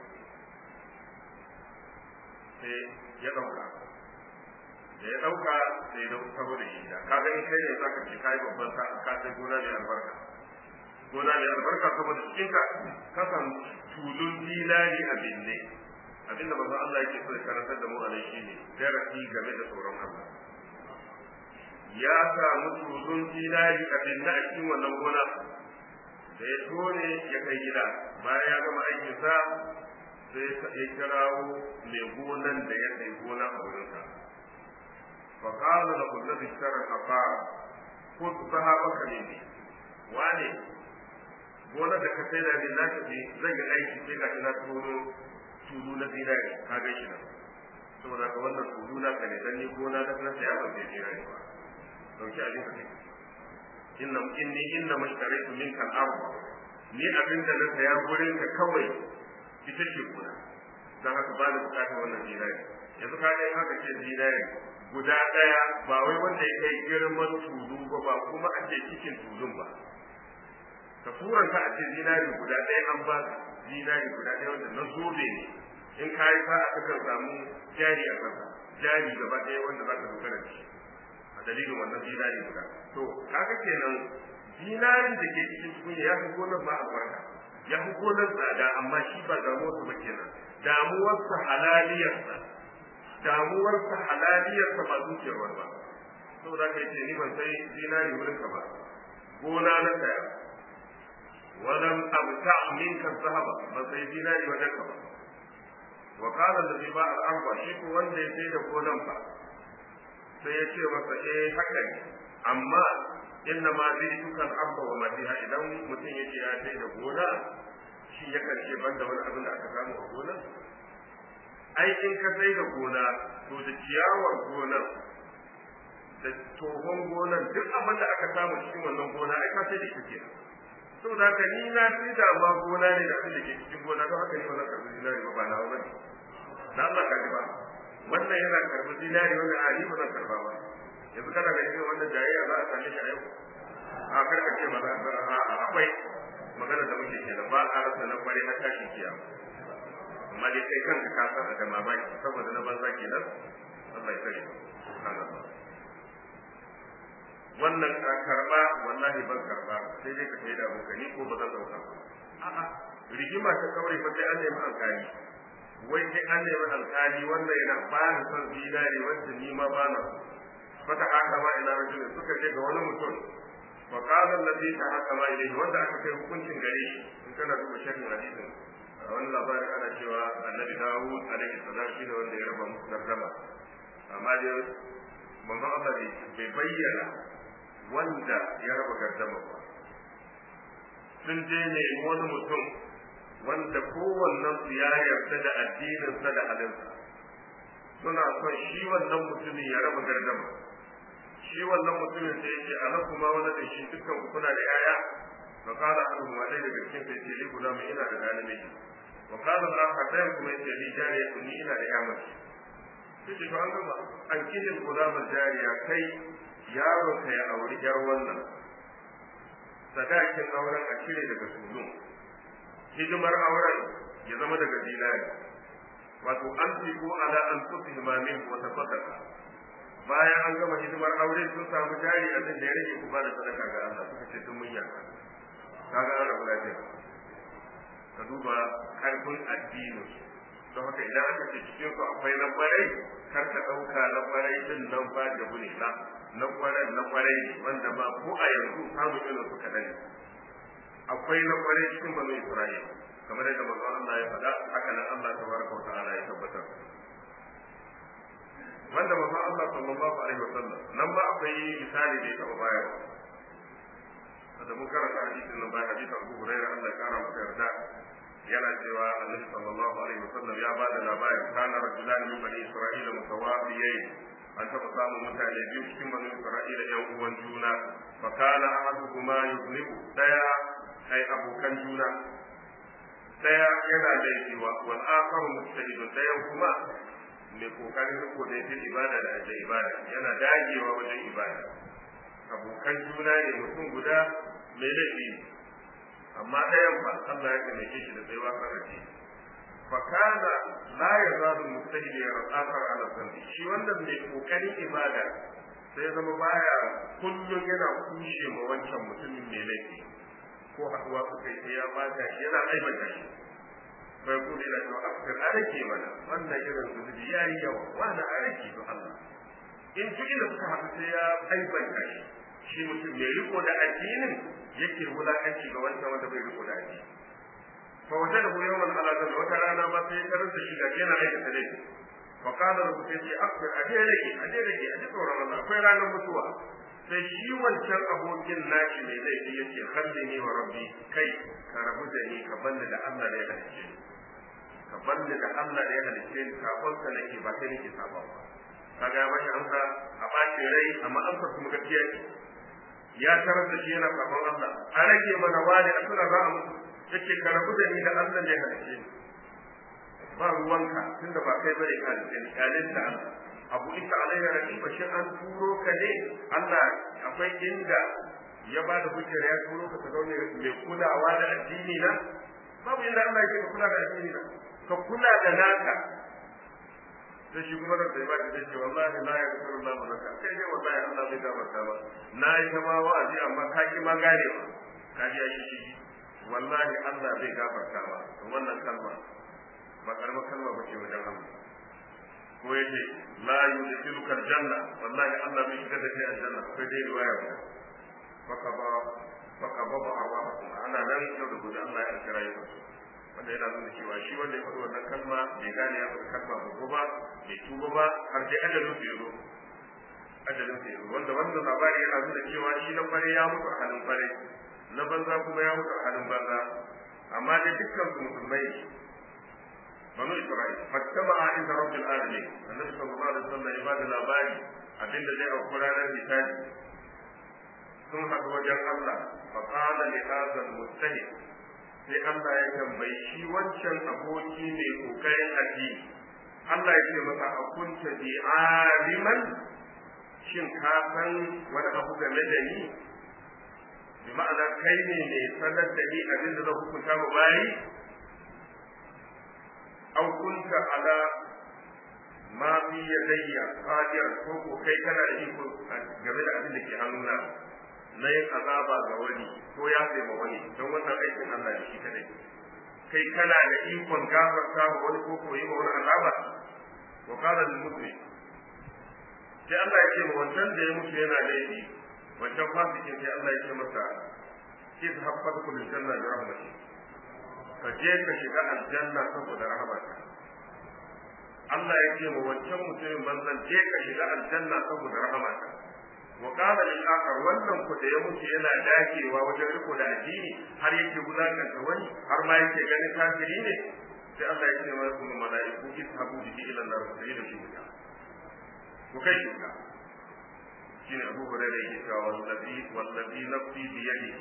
sai ya dauka sai ya dauka da shi da kaga in kai ne zaka ci kai babban ka sai gona mai albarka saboda cikin ka kasan tulun dinari a binne abinda manzo Allah yake so ya karantar da mu a nan shine darasi game da tsoron Allah ya samu tulun dinari a binne a cikin wannan gona da ya tone ya kai gida bayan ya gama aikin sa sai ya kirawo mai gonan da ya sai gona a wurinsa fa qala lahu alladhi ishtara al-aqar khudh dhahabaka minni wane gonar da ka sai da ni na tafi zan yi aiki sai ga ina tono tudu na zinari ka ga shi nan saboda ka wannan tudu na ka ne dan ni gona da na saya ban sai zinari ba dauki abin ka kai inna mashtaraitu minka al-ard ni abin da na saya gurin ka kawai ita ce gona dan haka ba da bukatar wannan zinari yanzu ka ga haka ce zinari guda daya ba wai wanda ya kai girman tudu ba kuma a ce cikin tudun ba ka turanta a ce zinari guda ɗaya an ba zinari guda ɗaya wanda na zobe ne in ka yi sa'a ka kan samu jari a kansa jari gaba ɗaya wanda za ka dogara da shi a dalilin wannan zinari guda to kaga kenan zinarin da ke cikin tukunya ya fi gonar ma albarka ya fi gonar tsada amma shi ba damuwarsa ba kenan damuwarsa halaliyarsa ba zuciyar ba saboda ka ce ni ban sai zinari wurin ka ba gona na saya ولم أبتع منك الذهب فسيدنا لوجهك وقال الذي باع الأرض شيك وانده يسيد قولن فا سيتي وسئي حقا أما إنما ذيتك الأرض وما فيها إذا متن يتي يسيد قولا شي يكن شي بند من أبن أكسام قولا أي إن كسيد قولا تو تشياور قولا da tsohon gonan duk abin da aka samu cikin wannan gona ai ka sai da kike saboda haka ni na fi da ma gona ne da abin da ke cikin gona don haka ni ba zan karbi zinari ba na ba ne na Allah ka ji ba wannan yana karbi zinari wannan ali ba zan karba ba yanzu kana ga irin wannan jayayya za a same shi a yau a kar ka ce ba za a akwai magana da muke kenan ba a rasa na kware na tashi kiyama amma dai kai kanka ka san da mamaki saboda na banza kenan Allah ya tsare subhanallah wannan ka karba wallahi ban karba sai dai ka taida abin ni ko ba zan dauka a'a rigima ta kaure fa sai an nemi alkali wai sai an nemi alkali wannan yana ba ni son zinari wanda ni ma ba na fata haka ma ina rajulin suka ce ga wani mutum fa qala alladhi tahakama ilayhi wanda aka kai hukuncin gare shi in kana duba sharhin hadisin wannan labarin ana cewa annabi Dawud alaihi salam shi ne wanda ya raba musu gardama amma dai manzon Allah bai bayyana wanda ya raba gardama ba sun je ne wani mutum wanda kowannen su ya yarda da addininsa da halinsa suna son shi wannan mutumin ya raba gardama shi wannan mutumin sai yake ala kuma wani da shi dukkan ku kuna da yaya fa qala anhu wa dai daga cikin sai li guda mai ina da dani miji wa qala al-akhar dai kuma yace li jariya ni ina da yamaci sai to an gama an kinin guda jariya kai yaro ka ya auri yar wannan sadakin auren a cire daga sulun hidimar auren ya zama daga dinari wato an ko ala an tufi himamin wata sadaka bayan an gama hidimar aure sun samu jari abin da ya rage ku ba da sadaka ga Allah suka ce sun mun yanka kaga an rabu lafiya ka duba karfin addini don haka idan aka ce cikin su akwai na kwarai kar ka dauka na kwarai din nan ba da bune na kwarai wanda ba ko a yanzu samu irin su kadan akwai na kwarai cikin banu Isra'ila kamar yadda manzon Allah ya faɗa haka nan Allah tabaraka wa ta'ala ya tabbatar wanda manzon Allah sallallahu alaihi wasallam nan ba akwai misali da ya taɓa bayarwa da mun karanta hadisin nan bayan hadisin Abu Hurairah Allah ya kara masa yarda yana cewa Annabi sallallahu alaihi wasallam ya bada labarin kana rajulan min bani Isra'ila mutawafiyayn an taɓa samun mutane biyu cikin bani Isra'ila yan uwan juna fa kana ahaduhuma yuznibu daya ai abokan juna daya yana laifi wal akharu mujtahidun daya kuma mai kokarin riko da yake ibada da ake ibada yana dagewa wajen ibada abokan juna ne mutum guda mai laifi amma ɗayan ba Allah ya taimake shi da tsayuwa kan rake fa kana la yazalu mujtahid ya akhar ala dhanbi shi wannan mai kokarin ibada sai zama baya kullum yana kushe ma wancan mutumin mai laifi ko haɗuwa suka yi ya bata shi yana aibata shi bai kuma ila to afkar arake mana wannan irin zubi yayi yawa wani arake to Allah in duk inda suka haɗu sai ya aibata shi shi mutum mai riko da addinin yake wulakanci ga wancan wanda bai riko da addini fa wata da yawan al'adar wata rana ma sai ya karanta shi ga yana aikata laifi fa qala lahu sai afkar aje rage tsoron Allah akwai ranar mutuwa sai shi wancan abokin nashi mai laifi yace khallini wa rabbi, kai ka rabu da ni, ka banni da Allah da ya halicce ni, ka banni da Allah da ya halicce ni, sabon ka nake ba kai nake saba ba. Kaga ya bashi amsa a bashi rai, amma amsa kuma gaskiya ce. Ya tarar da shi yana sabon Allah, a rage mana wani a suna za a mutu, yace ka rabu da ni da Allah da ya halicce ni, ba ruwanka tunda ba kai bane ka halicce ni, kalin da Allah. Abu isa alaihi raqiba, shi an turo ka ne Allah akwai inda ya ba da hujjar ya turo ka zaune mai kulawa da addini na? Babu inda Allah yake ka kula da addini na, ka kula da naka. Sai shi kuma da sai ba da ce wallahi la yaghfiru Allahu laka, kai dai wallahi Allah bai gafarta ba, na yi ta ma wa'azi amma ka ki ma gane ba, ka ji ya shi wallahi Allah bai gafarta ba. Wannan kalma ba karamar kalma ba ce wajen Allah. Ko yace la yudkhiluka aljanna, wallahi Allah bai shiga da kai aljanna, akwai dai riwaya ba faka baba arwa ana nan yau da gobe Allah ya kira yi wanda yana nuna cewa shi wanda ya faɗi wannan kalma bai gane ya faɗi kalma ba bai tuba ba har dai ajalin su yazo wanda wannan labari yana nuna cewa shi na kware ya mutu a halin kware, na banza kuma ya mutu a halin banza, amma dai dukkan su musulmai banu Isra'il fattama'a inda rabbil alamin. Annabi sallallahu alaihi wasallam ya bada labari abinda zai auku ranar misali. Sun haɗu wajen Allah fa qala li hadha al-mustahid, sai Allah ya tambayi shi wancan aboki mai kokarin addini. Allah ya ce masa akunta bi aliman, shin ka san wani abu game da ni? Bi ma'ana kai ne sanar da ni abinda zan hukunta mu bayi? أو كنت على ما في يدي قادر ko kai kana da iko game da abin da ke hannuna na yin azaba ga wani ko ya sai ma wani, don wannan aikin Allah ne shi kadai. Kai kana da ikon gafarta ma wani ko koyi ma wani azaba? Wa qala lil muslim, sai Allah ya ce ma wancan da ya mutu yana laifi, wancan fasikin sai Allah ya ce masa idhab fadkhul janna bi rahmatik, ka je ka shiga aljanna saboda rahmatka. Allah ya ce ma wancan mutumin banzan, je ka shiga aljanna saboda rahmatka. Wa qala lil akhar, wannan ku da ya mutu yana dakewa wajen riko da addini har yake wulakanta wani, har ma yake ganin kafiri ne, sai Allah ya ce wa kuma mala'iku ishabu bihi ila nar, sai da shi ku kai shi ka. Shine Abu Hurairah yake cewa wallazi nafsi bi yadihi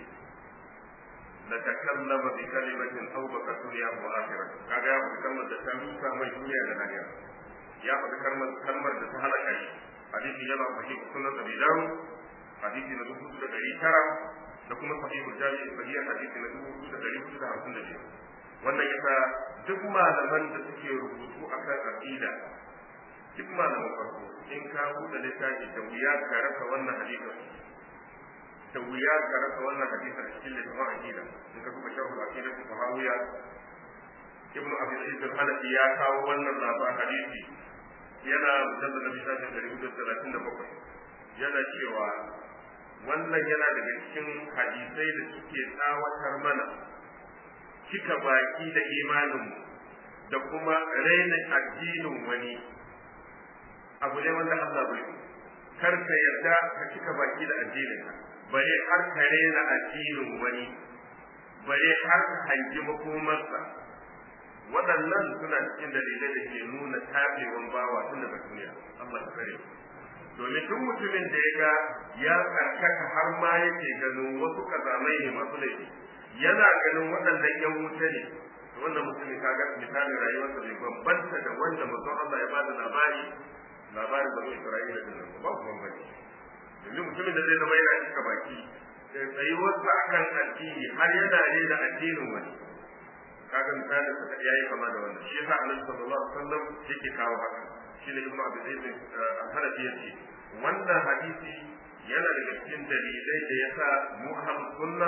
لتكلم بكلمة أوبقت دنيا وآخرة. kaga ya faɗi kalmar da ta rusa mai duniya da lahira, ya faɗi kalmar da ta halaka shi. Hadisi yana sahih sunan Abi Dawud, hadisi na 4900, da kuma sahihul jami' sahih hadisi na 4455. Wannan yasa duk malaman da suke rubutu akan aqida, duk malaman farko in ka buɗe littafi da wuya ka rasa wannan hadisin, da wuya ka rasa wannan hadisi a cikin littafin aqida. In ka duba sharh al-aqida fi Tahawiya, Ibn Abi Zayd al-Hanafi ya kawo wannan labarin hadisi, yana mujallad na bishafi 437, yana cewa wannan yana daga cikin hadisai da suke tsawatar mana cika baki da imaninmu da kuma raina addinin wani. Abu ne wanda Allah bai, kar ka yarda ka cika baki da addininka, bare har ka rena addinin wani, bare har ka hangi makomarsa. Waɗannan suna cikin dalilai da ke nuna tabewan bawa tun daga duniya. Allah ka kare. Domin duk mutumin da ya ga ya karkata har ma yake ganin wasu kazamai ne masu laifi, yana ganin waɗannan ƴan wuta ne, wannan mutumin kaga misalin rayuwarsa bai bambanta da wanda manzon Allah ya bada labarin bani Isra'ila din nan ba kuma bane. Yanzu mutumin da zai zama yana cika baki tsayuwarsa akan addini har yana da addinin wani, kaga misalin sa yayi kama da wannan. Shi yasa Annabi sallallahu alaihi wasallam yake kawo haka. Shi ne Ibn Abi Zayd al-Hanafi yace wannan hadisi yana daga cikin dalilai da yasa mu ahlus sunna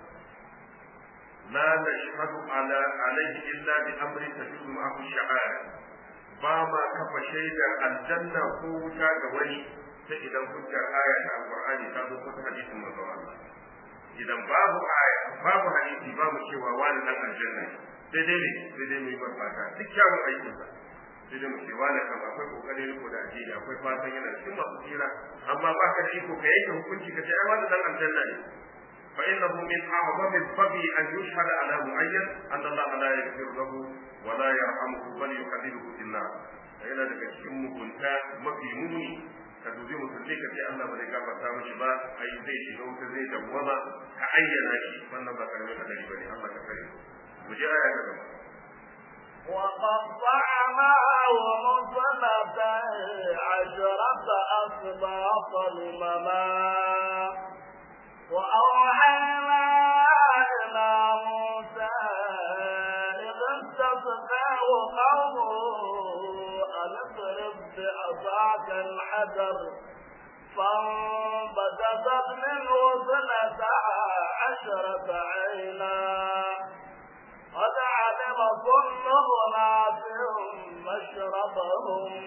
la nashhadu alayhi illa bi amri tajuzu ma'ahu sha'ar. Ba ma kafa shaidar aljanna ko wuta ga wani sai idan hujjar aya ta alqur'ani ta zo ko ta hadisin manzon Allah. Idan babu aya babu hadisi babu cewa wani dan aljanna sai dai mai barbata duk kyawun aikin sa, sai dai mu ce wani kam akwai kokarin riko da addini akwai fatan yana cikin masu tsira amma ba ka da iko ka yanke hukunci ka ce ai wani dan aljanna ne fa innahu min a'zami al-baghi an yushhada ala mu'ayyan anna Allah la yaghfiru lahu wa la yarhamuhu bal yuhadiduhu fil nar yana daga cikin mugunta mafi muni ka dubi musulmi ka ce Allah ba zai gafarta mishi ba ai zai shiga wuta zai dawwama ka ayyana shi wannan ba karamin hadari bane Allah ka kare mu je aya ta gaba وقطعناهم اثنتي عشرة أسباط لمما وأوحينا إلى موسى إذ استسقاه قومه أن اضرب بعصاك الحجر فانبجست منه 12 عينا قد علم كل أناس مشربهم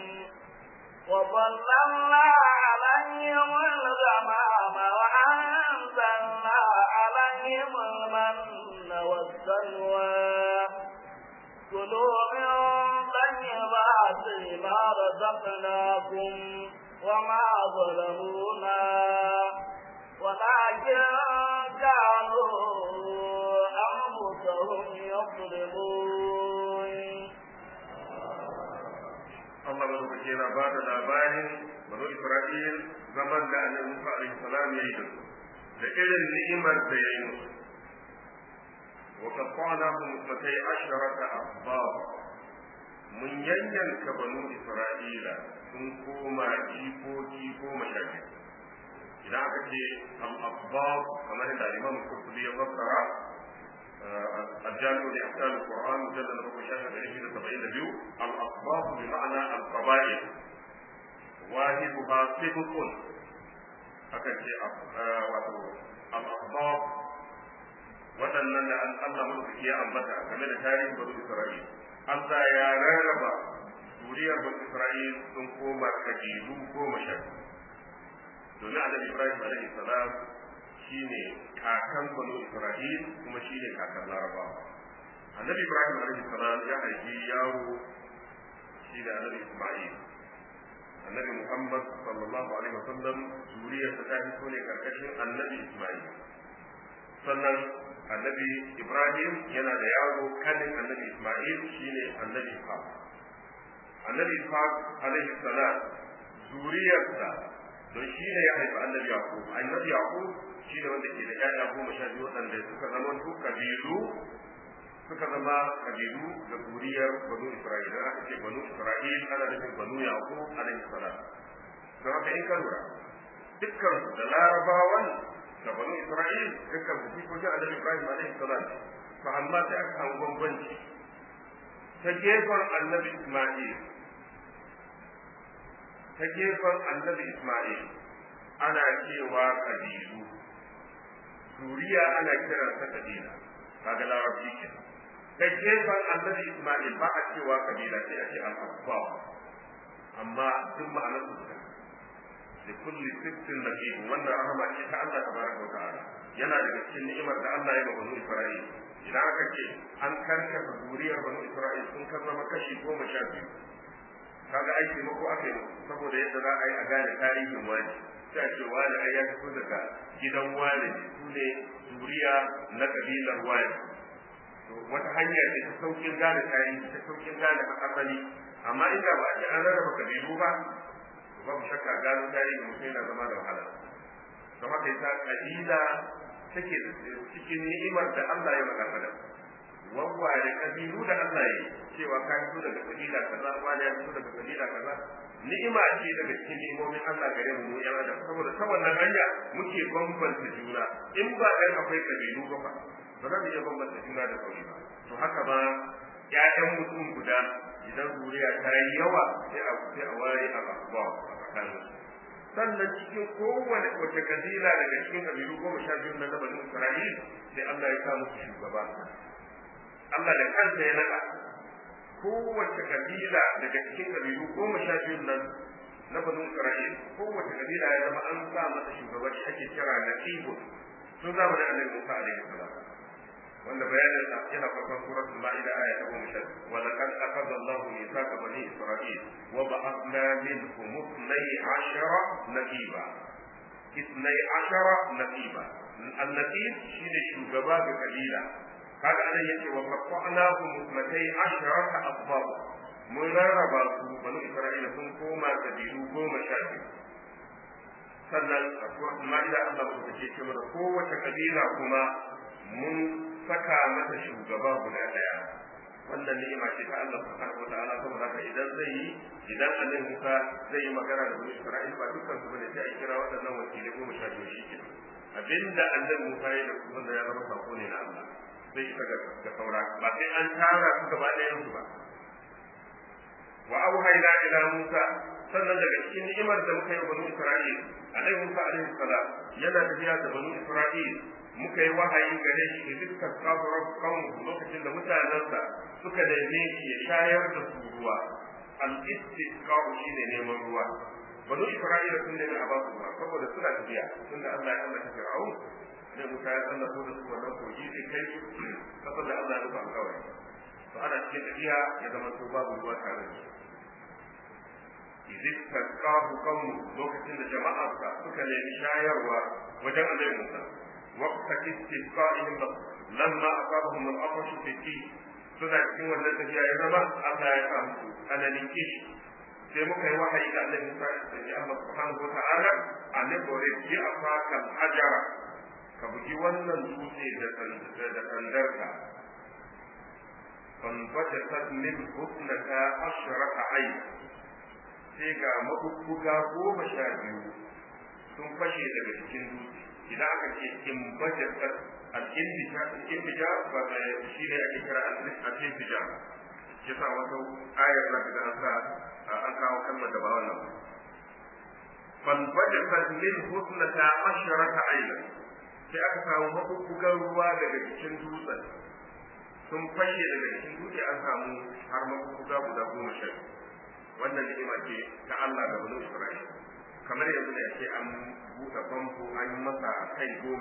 وظللنا عليهم الغمام وأنزلنا عليهم المن والسلوى كلوا من طيبات ما رزقناكم وما ظلمونا ولكن كانوا أنفسهم يظلمون Allah madaukake yana ba da labarin banu Isra'il zaman da Annabi Musa alaihi salam ya yi da irin ni'imar da ya yi musu. Wa qatta'nahum 12 asbab mun yanyanka banu Isra'ila sun koma jikoki 12. Idan aka ce al-asbab kamar da Imam Qurtubi ya fassara الجامع لأحكام القرآن مجلد رقم 72 الأصباط بمعنى القبائل واحدها صدق أكد الأصباط waɗannan da Allah mulki ya ambata game da tarihin banu Isra'il Allah ya rarraba zuriyar banu Isra'il sun koma kabilu 10 domin Annabi Ibrahim alaihi salam shine kakan banu Isra'il kuma shine kakan Larabawa. Annabi Ibrahim alaihi salam ya haifi yaro shi da Annabi Isma'il. Annabi Muhammad sallallahu alaihi wasallam zuriyarsa ta fito ne karkashin Annabi Isma'il. Sannan Annabi Ibrahim yana da yaro kanin Annabi Isma'il shine Annabi Ishaq. Annabi Ishaq alaihi salam zuriyarsa don shi ne ya haifi Annabi Yaqub. Annabi Yaqub shi ne wanda ke da ƴaƴa 12 waɗanda suka zama kabilu da zuriyar banu Isra'il. Da aka ce banu Isra'il ana nufin banu Yaqub alaihi salam. Don haka in ka lura dukkan da Larabawan da banu Isra'il dukkan su jikokin Annabi Ibrahim alaihi salam. To amma sai aka samu bambanci ta gefen Annabi Isma'il. Ta gefen Annabi Isma'il ana cewa kabilu Suriya ana kiransa kabila kaga larabci ke ta gefen Annabi Isma'il ba a cewa kabila sai a ce al-asbab amma duk ma'anar su da kulli sittin naqib wannan rahama ce ta Allah tabaraka wa ta'ala yana daga cikin ni'imar da Allah ya ba banu Isra'il idan aka ce an karkata zuriyar banu Isra'il sun zama kashi 12 kaga aiki mako aka yi saboda yadda za a yi a gane tarihin wani sai a ce wani ai ya fito daga gidan wani su ne zuriya na kabilar wani to wata hanya ce ta saukin gane tarihi ta saukin gane asali amma inda ba a ce an rarraba kabilu ba babu shakka gano tarihi mutum yana zama da wahala don haka yasa kabila take cikin ni'imar da Allah ya maka adam wawware kabilu da Allah ya cewa ka fito daga kabila kaza wani ya fito daga kabila kaza ni'ima ce daga cikin ni'imomin Allah gare mu yan adam saboda ta wannan hanya muke bambanta juna in ba dan akwai kabilu ba ba za mu iya bambanta juna da sauri ba to haka ba ƴaƴan mutum guda idan zuriya ta yi yawa sai a ware al-asbab a tsakanin sannan cikin kowane wata kabila daga cikin kabilu 12 na Bani Isra'il sai Allah ya sa musu shugaba Allah da kansa ya naɗa kowace kabila daga cikin kabilu 12 nan na Bani Isra'il kowace kabila ya zama an sa masa shugabanci ake kira naqibu tun zamanin Annabi Musa alaihi salam wanda bayanin sa yana farkon suratul ma'ida aya ta 10 wa laqad akhadha Allahu mithaqa bani Isra'il wa ba'athna minhum 12 naqiba 12 naqiba an-naqib shine shugaba ga kabila kaga anan yace wa qatta'nahum 12 asbab mun rarraba su bani Isra'ila sun koma kabilu 12 sannan a suratul ma'ida Allah ba ta ce mana kowace kabila kuma mun saka mata shugaba guda daya wannan ni'ima ce ta Allah subhanahu wa ta'ala saboda haka idan annabi Musa zai yi magana da bani Isra'ila ba dukkan su bane sai a kira waɗannan wakilai 12 shi ke abinda annabi Musa ya da kuma ya zama sako ne na Allah sai ita ga saura ba sai an tara su gaba ɗayan su ba wa auhayna ila Musa sannan daga cikin ni'imar da muka yi wa bani Isra'il alaihi Musa alaihi salam yana tafiya da bani Isra'il muka yi wahayi gare shi da dukkan kafirar kawo lokacin da mutanensa suka neme shi ya shayar da su ruwa al-istisqa'u shine neman ruwa bani Isra'ila sun nemi a basu ruwa saboda suna tafiya tunda Allah ya Allah Fir'aun ne Musa ya Allah ko da su wannan kogi sai kai saboda Allah ya rufa alƙawari to ana cikin tafiya ya zama to babu ruwa tare da shi idan tasqahu qawm lokacin da jama'arsa suka nemi shayarwa wajen Annabi Musa waqta istisqa'ihim lamma asabahum al-afash fi ti suna cikin wannan tafiya ya zama Allah ya sa musu ananin kishi sai muka yi wahayi ga Annabi Musa da Allah subhanahu wa ta'ala annabi gore ji afaka hajara ka bugi wannan dutse da sandarka فانبجست من حسنك 10 عين sai ga mabubbuga 12 sun fashe daga cikin dutse idan aka ce in bajasat al-indija ba shi ne ake kira al-indija ya sa wata ayar da an kawo kalmar da ba wannan ba فانبجست من حسنك 10 عين sai aka samu mabubbugan ruwa daga cikin dutsen sun fashe daga cikin dutse an samu har mabubbuga guda 10 wannan ni'ima ce ta Allah ga bani Isra'ila kamar yanzu da yake an buɗe famfo an yi masa kai 10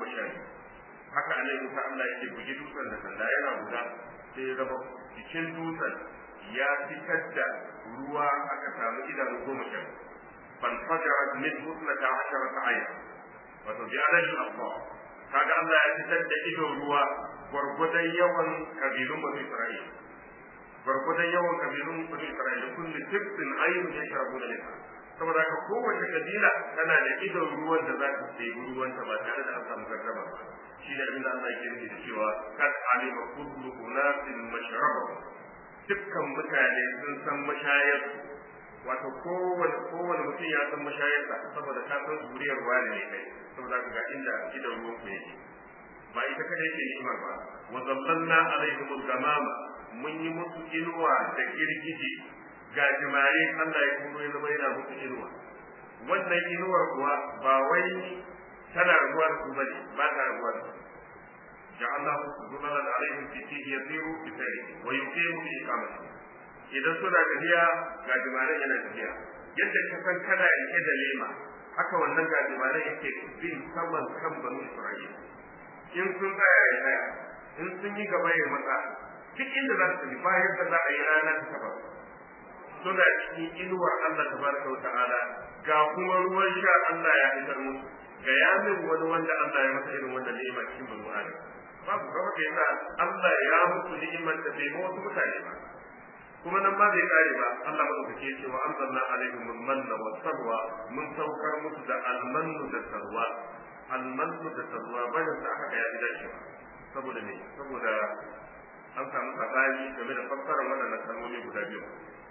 haka annabi Musa Allah yake bugi dutsen da sanda yana guda sai ya zama cikin dutsen ya fitar da ruwa aka samu idanu 10 fanfajarat min husnata 10 ayat wato bi adadin Allah kaga Allah ya fitar da idon ruwa gwargwadon yawan kabilun bani Isra'ila gwargwadon yawan kabilun bani Isra'ila kullu tibtin ayyun yashrabuna minha saboda haka kowace kabila tana da idon ruwan da za ta sayi ruwan ta ba tare da an samu gardama ba shi ne abin da Allah yake nufi da cewa kad alima kullu unasin mashrabahum dukkan mutane sun san mashayar wato kowane mutum ya san mashayarsa saboda ka san zuriyar wani ne kai saboda ka ga inda idon ruwan ku yake ba ita kada yake ni'imar ba wa zallalna alaihimul gamama mun yi musu inuwa da girgije ga jimare Allah ya kuma ya zama yana musu inuwa wannan inuwar kuwa ba wai tana ruwa da su bane ba ta ruwa da su ja'alnahu zumalan alaihim fi tihi yasiru bi sayri wa yuqimu bi iqamati idan suna tafiya ga jimare yana tafiya yadda ka san kana rike da lema haka wannan ga jimare yake bin saman kan banu Isra'ila in sun tsaya ya tsaya in sun yi gaba ya matsa duk inda za su tafi bayan da za a yi rana ta taba suna cikin inuwar Allah tabaraka wa ta'ala ga kuma ruwan sha Allah ya fitar musu ga yamin wani wanda Allah ya masa irin wannan ni'ima cikin banu Adam babu gaba da yasa Allah ya musu ni'imar da bai wasu mutane ba kuma nan ba zai kare ba Allah madaukake ya ce wa anzalna alaihim al-manna wa salwa mun saukar musu da al-mannu da salwa al-mannu da salwa bayan da aka ya dace ba saboda ne saboda an samu sabani game da fassarar waɗannan kalmomi guda biyu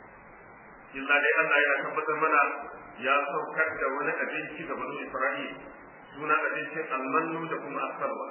illa dai Allah ya tabbatar mana ya saukar da wani abinci ga banu Isra'il suna abincin almannu da kuma asarwa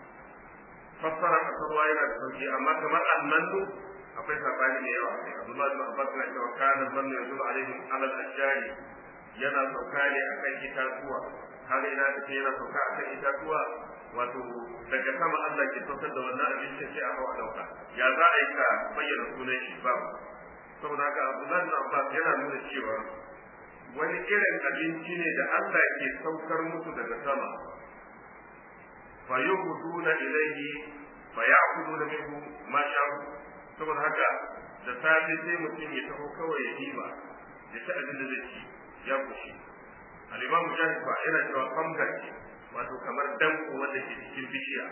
fassara asarwa yana da sauki amma kamar almannu akwai sabani mai yawa Abdullah bin Abbas na cewa kana almannu yanzu alaihim ala al-ashjari yana sauka ne akan itatuwa kaga ina take yana sauka akan itatuwa wato daga sama Allah ke saukar da wannan abincin sai a hawa dauka ya za a yi ka bayyana sunan shi babu saboda haka Abdullah bin Abbas yana nuna cewa wani irin abinci ne da Allah ke saukar musu daga sama fa yuhduna ilayhi fa ya'khuduna minhu ma sha'u saboda haka da safe sai mutum ya taho kawai ya diba ya ci abin da zai ci ya kushi al-imam mujahid ba yana cewa kamgar ce wato kamar danko wanda ke cikin bishiya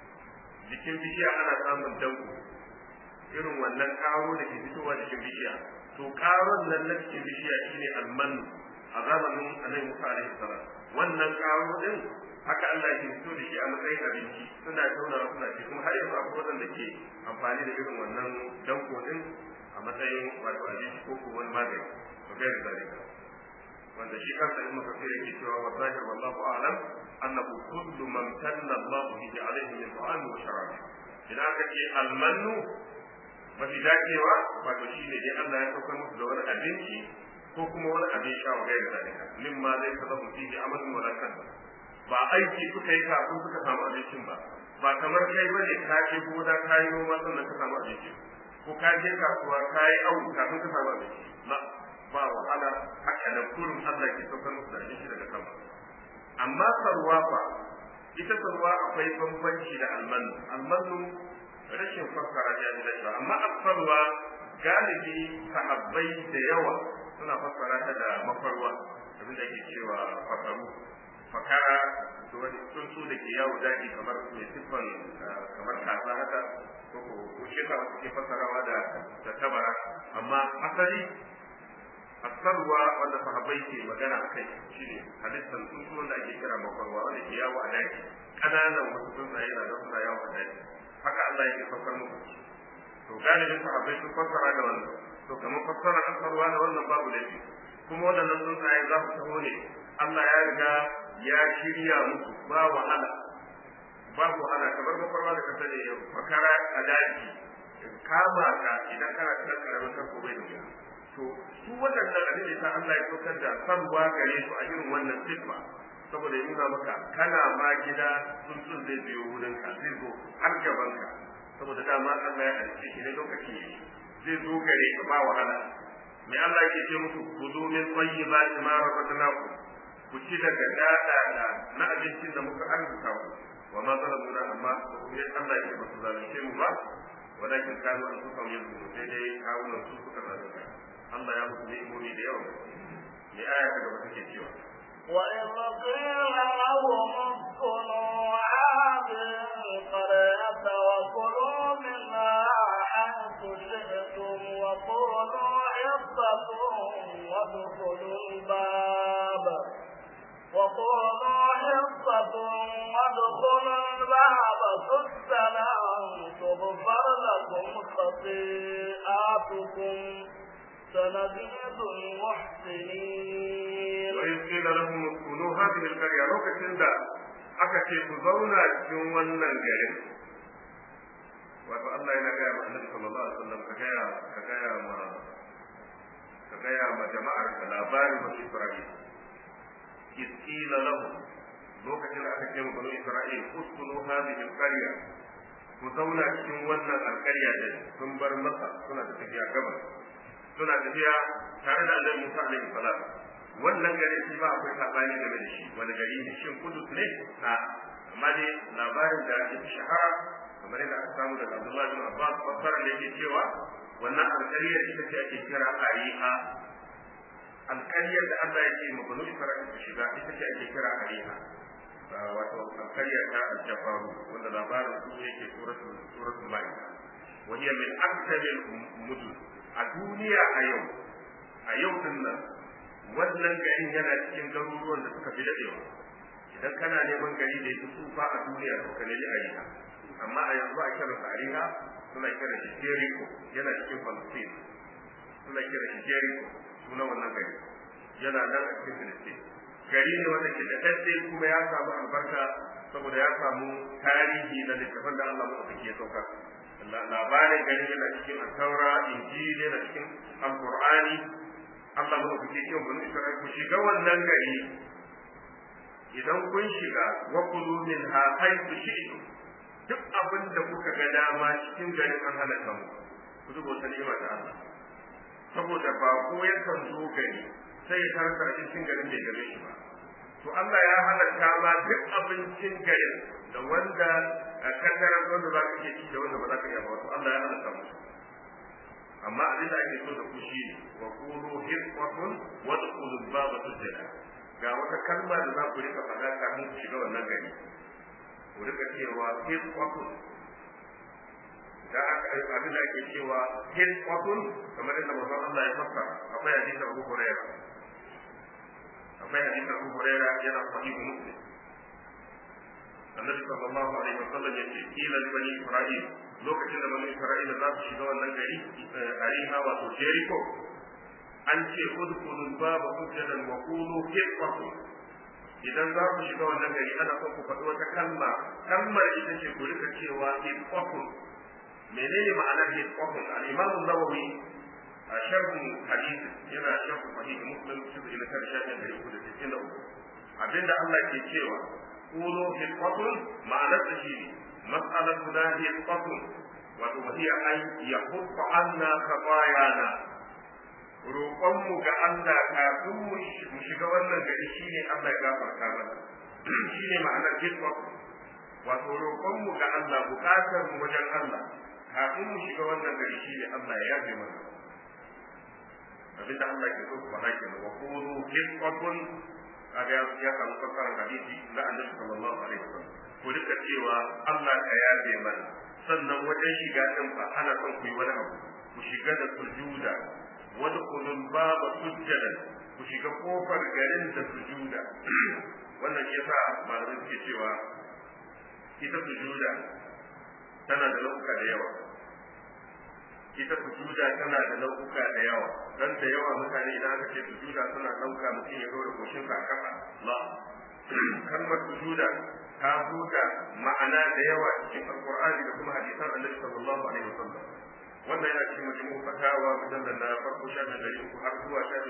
ana samun danko irin wannan karo da ke fitowa cikin bishiya to karon nan na cikin bishiya shine almanu a zamanin annabi Musa alaihi salam wannan karo din haka Allah ke fito da shi a matsayin abinci suna tauna suna ci kuma har yanzu akwai wanda ke amfani da irin wannan danko din a matsayin wato abinci ko kuma wani magani to kai da zalika wanda shi kansa ibnu kafir yake cewa wa zahir wallahu a'lam annahu kullu man tanna Allah bihi alayhi min ta'am wa sharab idan aka ce almanu mafi dacewa wato shine dai Allah ya saukar musu da wani abinci ko kuma wani abin sha wa gaira zalika mimma zai sababu fihi amalun wala kan ba aiki suka yi kafin suka samu abincin ba kamar kai bane ka je gona ka yi noma sannan ka samu abinci ko ka je kasuwa ka yi awu kafin ka samu abinci ba wahala haka da kullum Allah ke saukar musu da abinci daga sama amma sarwa fa ita sarwa akwai bambanci da almanu rashin fassara ya da shi amma asfarwa galibi sahabbai da yawa suna fassara ta da mafarwa abin da ke cewa fakara to wani tsuntsu da ke yawo daji kamar mai siffan kamar kasa haka ko sheka wasu ke fassarawa da tabara amma asali asarwa wanda sahabbai ke magana a kai shine halittar tsuntsu wanda ake kira mafarwa wanda ke yawo a daji ƙananan wasu tsuntsaye na nan suna yawo a daji haka Allah yake saukar musu to galibin sahabbai sun fassara da wannan to kamar fassara asarwa da wannan babu laifi kuma waɗannan tsuntsaye za su taho ne Allah ya riga ya shirya musu ba wahala babu wahala kamar mafarwa da kasa ne fakara a daji kama ka idan kana cikin karamin karko bai da wuya to su waɗannan abin da ta Allah ya saukar da sarwa gare su a irin wannan siffa saboda ya nuna maka kana ma gida tsuntsun zai biyo wurinka zai zo har gabanka saboda dama Allah ya halice shi ne lokaci zai zo gare ka ba wahala mai Allah yake ce musu kudu min tayyibati ma razaqnakum ku ci daga dada na abincin da muka arzuta ku wa ma zalamuna amma ne Allah yake ba su zalunce mu ba walakin kanu an su kawo yanzu sai dai kawunan su suka zalunta Allah ya musu ni'imomi da yawa mai aya ta gaba take cewa وإذ قيل لهم اسكنوا هذه القرية وكلوا منها حيث شئتم وقولوا حصة وادخلوا الباب سجدا تغفر لكم خطيئاتكم سنزيد المحسنين. وإذ قيل لهم اسكنوا هذه القرية لوكacin da aka ce ku zauna cikin wannan garin wato Allah yana gaya ma Annabi sallallahu alaihi wasallam ka gaya ma jama'ar ka labarin Bani Isra'il إذ قيل لهم lokacin da aka ce ma Bani Isra'il uskunu hadhihi al-qarya ku zauna cikin wannan alƙarya da sun bar masa suna tafiya gabas suna tafiya tare da Annabi Musa alaihi salam wannan gari shi ba akwai sabani game da shi wani gari ne shin Kudus ne amma dai labarin da ya shahara kamar yadda aka samu daga Abdullah bin Abbas fassara da yake cewa wannan alƙaryar ita ce ake kira Ariha alƙaryar da Allah ya ce ma Bani Isra'il su shiga ita ce ake kira Ariha wato alƙaryar ta Al-Jabaru wanda labarin su yake suratul Maida wa hiya min akthar mudun a duniya a yau din nan wannan garin yana cikin garuruwan da suka fi dadewa idan kana neman gari da yake tsufa a duniya to ka nemi Ariha amma a yanzu a kira Ariha suna kira shi Jericho yana cikin Palestine suna kira shi Jericho suna wannan gari yana nan a cikin Palestine gari ne wanda ke da tsaye kuma ya samu albarka saboda ya samu tarihi na littafin da Allah ya sauka labarin gari yana cikin Taura Injili yana cikin Al-Qur'ani Allah mu kuke cewa Bani Isra'il ku shiga wannan gari idan kun shiga wa kulu minha haythu shi'tum duk abin da kuka ga dama cikin garin an halaka mu ku dubo ta ni'ima ta Allah saboda ba ko yakan zo gari sai ya tarka cikin garin bai gare shi ba to Allah ya halaka ma duk abincin garin da wanda kaddaran wanda za ka iya ci da wanda ba za ka iya ba wato Allah ya halatta musu amma abin da ake so da ku shi wa qulu hiqqatun wa dkhulul baba sujada ga wata kalma da za ku rika faɗa kafin ku shiga wannan gari ku rika cewa hiqqatun da abin da ake cewa hiqqatun kamar yadda manzon Allah ya fassara akwai hadisin Abu Hurairah yana sahihu Muslim annabi sallallahu alaihi wasallam yace kila li bani Isra'il lokacin da bani Isra'ila za su shiga wannan gari ariha wato Jericho an ce udkhulul baba sujadan wa qulu hiqqatun idan za ku shiga wannan gari ana son ku faɗi wata kalmar ita ce ku rika cewa hiqqatun menene ma'anar hiqqatun al-Imam an-Nawawi a sharhin hadith yana sharhin sahih Muslim cikin al-Karshen da 363 abinda Allah ke cewa qulu hiqqatun ma'anar da shi mas'alatuna hiqqatun wato hiya ay yahuffa anna khatayana roƙonmu ga Allah kafin mu shiga wannan gari shine Allah ya gafarta mana shine ma'anar hiqqatun wato roƙonmu ga Allah buƙatar mu wajen Allah kafin mu shiga wannan gari shine Allah ya yafe mana abinda Allah ke so ku faɗa kenan wa qulu hiqqatun kaga ya samu fassarar hadisi na Annabi sallallahu alaihi wasallam ko duka cewa Allah ka yabe mana sannan wajen shiga din fa ana son ku yi wani abu ku shiga da sujuda wadkhulul baba sujadan ku shiga kofar garin da sujuda wannan yasa malamai suke cewa ita sujuda tana da nau'uka da yawa dan da yawa mutane idan aka ce sujuda suna ɗauka mutum ya dora goshin sa kafa la kalmar sujuda ta huta ma'ana da yawa cikin alqur'ani da kuma hadisan annabi sallallahu alaihi wasallam wannan yana cikin majmu'u fatawa mujallal na farko shafin 300 har zuwa shafin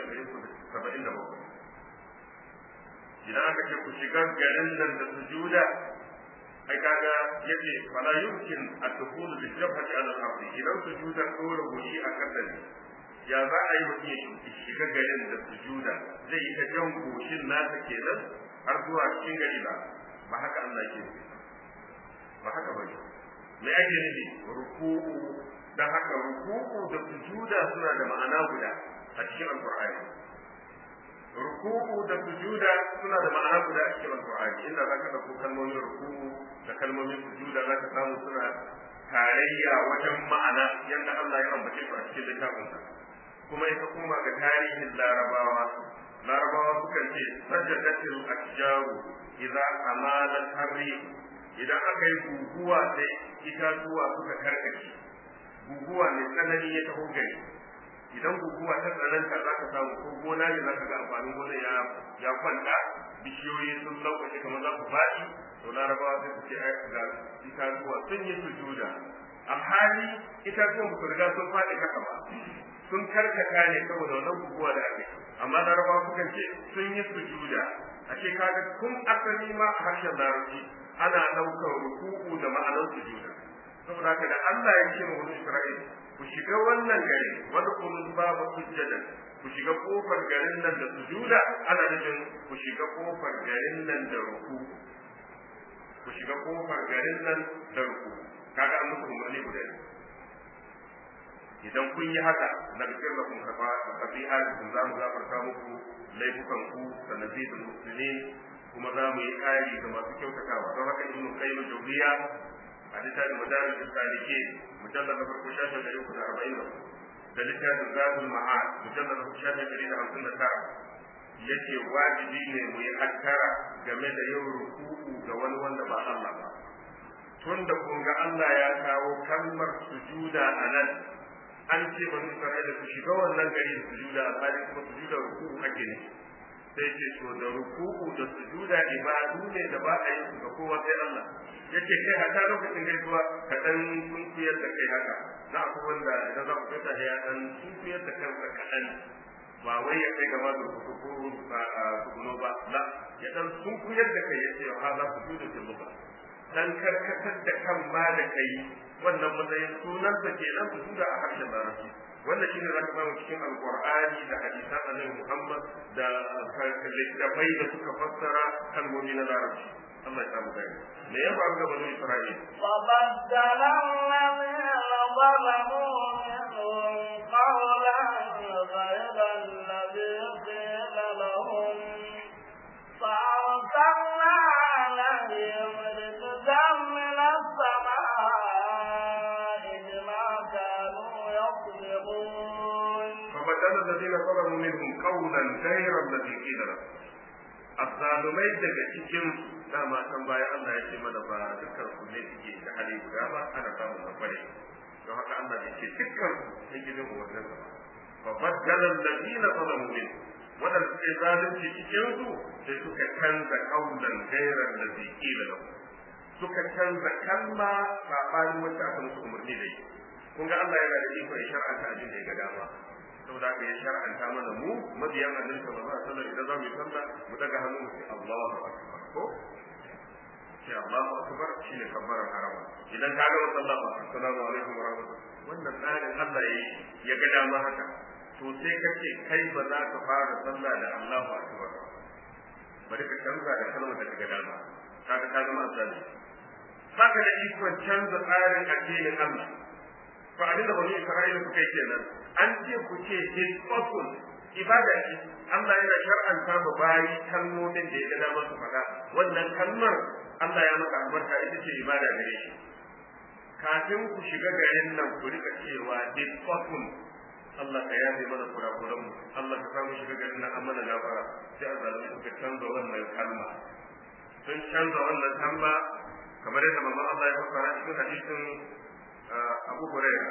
377 idan aka ce ku shiga garin nan da sujuda ai kaga yace fala yumkin ad-dukhul bi jabhati ala al-ard idan sujuda dole goshi a kasa ne ya za a yi mutum ya shiga garin da sujuda zai yi ta jan goshin nasa kenan har zuwa cikin gari ba haka Allah ke ba haka ba me ake nufi ruku'u dan haka ruku'u da sujuda suna da ma'ana guda a cikin alqur'ani ruku'u da sujuda suna da ma'ana guda a cikin alqur'ani inda zaka dauko kalmomin ruku'u da kalmomin sujuda zaka samu suna tarayya wajen ma'ana yanda Allah ya ambace su a cikin littafinsa kuma ita kuma ga tarihin larabawa sukan ce sajadatul ashjaru idza amala harri idan aka yi guguwa sai itatuwa suka karkace guguwa mai tsanani ya taho gari idan guguwa ta tsananta za ka samu ko gona ne za ka ga amfanin gona ya kwanta bishiyoyi sun laukace kamar za su faɗi to larabawa sai su ce ga itatuwa sun yi sujuda alhali itatuwan ba su riga sun faɗi haka ba sun karkata ne saboda wannan guguwa da ake amma larabawa sukan ce sun yi sujuda a ce kaga kun asali ma a harshen larabci ana ɗaukar ruku'u da ma'anar sujuda saboda haka da Allah ya ce wa Isra'il ku shiga wannan gari wanda kun babu sujjadan ku shiga kofar garin nan da sujuda ana nufin ku shiga kofar garin nan da ruku ku shiga kofar garin nan da ruku kaga an muku umarni guda idan kun yi haka na bikin da kun kafa fasiha za mu gafarta muku laifukan ku da nazidul muslimin kuma za mu yi kari ga masu kyautatawa don haka ibnu qayyim jawziya a littafin madarij salike mujallad na farko shafin 340 da littafin zadul ma'ad mujallad na farko shafin 159 yace wajibi ne mu yi hattara game da yin ruku'u ga wani wanda ba Allah ba tunda kun ga Allah ya kawo kalmar sujuda a nan an ce bani Isra'ila su shiga wannan gari da sujuda alhali kuma sujuda ruku'u ake ne sai ce to da ruku'u da sujuda ibadu ne da ba a yi su ga kowa sai Allah yace kai haka lokacin gaisuwa ka dan sunkuyar da kai haka na akwai wanda idan za ku fita ya dan sunkuyar da kansa kaɗan ba wai ya kai gaba da ruku'u ko sukuno ba la ya dan sunkuyar da kai yace ha za ku sujuda fil lugha dan karkatar da kan ma da kai wannan matsayin sunansa kenan sujuda a harshen larabci wannan shine zaka samu cikin alqur'ani da hadisan annabi Muhammad da littafai da suka fassara kalmomi na larabci Allah ya samu gani me ya faru da banu Isra'ila فبدل الذين ظلموا منهم قولا غير الذي قيل لهم فأرسلنا عليهم رجزا من السماء بما كانوا يظلمون فبدل الذين ظلموا منهم قولا غير الذي قيل لهم azzalumai daga cikin dama can baya Allah ya ce mana ba dukkan su ne suke da hali guda ba ana samun mafare don haka Allah ya ce dukkan su ne gidan umarnin sa fa baddala alladhina zalamu min wadanda suke zalunci cikin su sai suka canza kaulan gairan da zai kila lahu suka canza kalma sabanin wacce aka musu umarni da yi kun ga Allah yana da iko ya shar'anta abin da ya ga dama saboda haka ya shar'anta mana mu mabiyan annabi sallallahu alaihi wasallam idan zamu yi sallah mu daga hannu mu ce Allahu akbar ko ce Allahu akbar shine kabbaran harama idan ka ga sallah ba assalamu alaikum wa rahmatullahi wannan tsarin Allah ya ga dama haka to sai ka ce kai ba za ka fara sallah da Allahu akbar bari ka canza da kalmar da ka ga dama kaga ka zama asali baka da ikon canza tsarin addinin Allah fa abinda bani Isra'ila suka yi kenan an ce ku ce hisqatul ibada ce Allah yana shar'anta ba bayi kalmomin da ya ga dama su faɗa wannan kalmar Allah ya maka albarka ita ce ibada gare shi kafin ku shiga garin nan ku rika cewa hisqatul Allah ka yafe mana kurakuran mu Allah ka samu shiga garin nan amma na gafara sai azalimi suka canza wannan kalma sun canza wannan kalma kamar yadda manzon Allah ya fassara cikin hadisin Abu Hurairah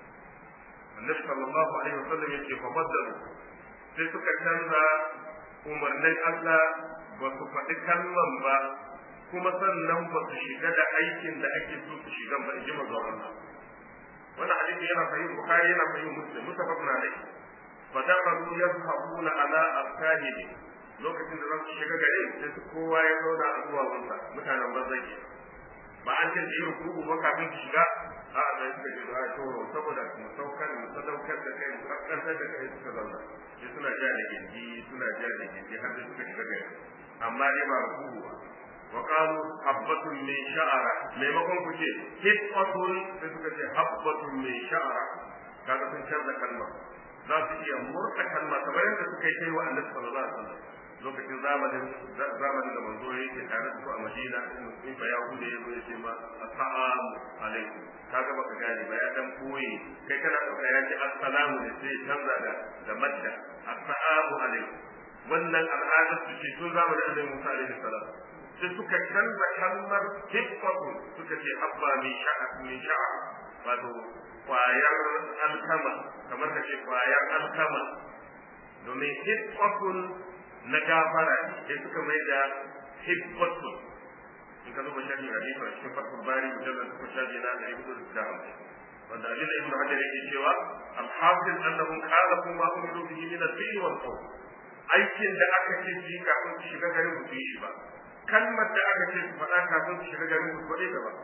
Annabi sallallahu alaihi wasallam yake fa baddalu sai suka canza umarnin Allah ba su faɗi kalman ba kuma sannan ba su shiga da aikin da ake so su shiga ba in ji manzon Allah wannan hadisi yana sahih Bukhari yana sahih Muslim mutafaqun alayhi fa daqalu yadhhabuna ala afkahihim lokacin da za su shiga gare sai kowa ya zauna a duwawunsa mutanen banzai ba an ce yi rukuku ba kafin su shiga a da suka ji da toro saboda mu sadaukar da kai mu kaskantar da kai suka zauna sai suna ja da gindi har da suka shiga gari amma dai ba rukuku ba wa qalu habbatun min sha'ara maimakon ku ce hitfatun sai suka ce habbatun min sha'ara kaga sun canza kalma za su iya murta kalma kamar yadda suka yi wa Annabi sallallahu alaihi wasallam lokacin zamanin da manzo yake tare da su a Madina in ba Yahuda ya zo ya ce ma assalamu alaikum kaga baka gane ba ya dan koyi kai kana dauka ya ce assalamu ne sai canza da madda assalamu alaikum wannan al'adar su ce tun zamanin Annabi Musa alaihi salam sai suka canza kalmar hifatu suka ce abba min sha'a wato kwayar alkama kamar ka ce kwayar alkama domin hifatun na gafara sai suka mai da hibbatun in ka zuba shafi hadisi a cikin fatul bari mujallal ko shafi na da ibnu da wanda abin da ibnu hajar yake cewa al-hafiz annahum khalafu ma umiru bihi min al-fi'l wal qawl aikin da aka ce su kafin su shiga garin su yi shi ba kalmar da aka ce su faɗa kafin su shiga garin su faɗe ta ba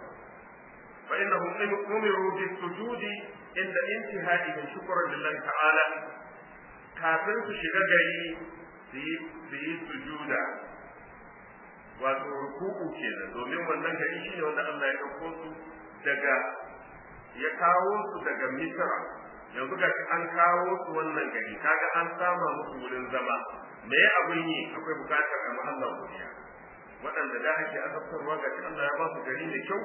fa innahum umiru bis-sujudi inda intihai min shukran lillahi ta'ala kafin su shiga gari su yi sujuda wato ruku'u kenan domin wannan gari shine wanda Allah ya dauko su daga ya kawo su daga Misra yanzu ga an kawo su wannan gari kaga an sama musu wurin zama me abin yi akwai bukatar a Allah godiya waɗanda da ake azabtarwa ga Allah ya ba su gari da kyau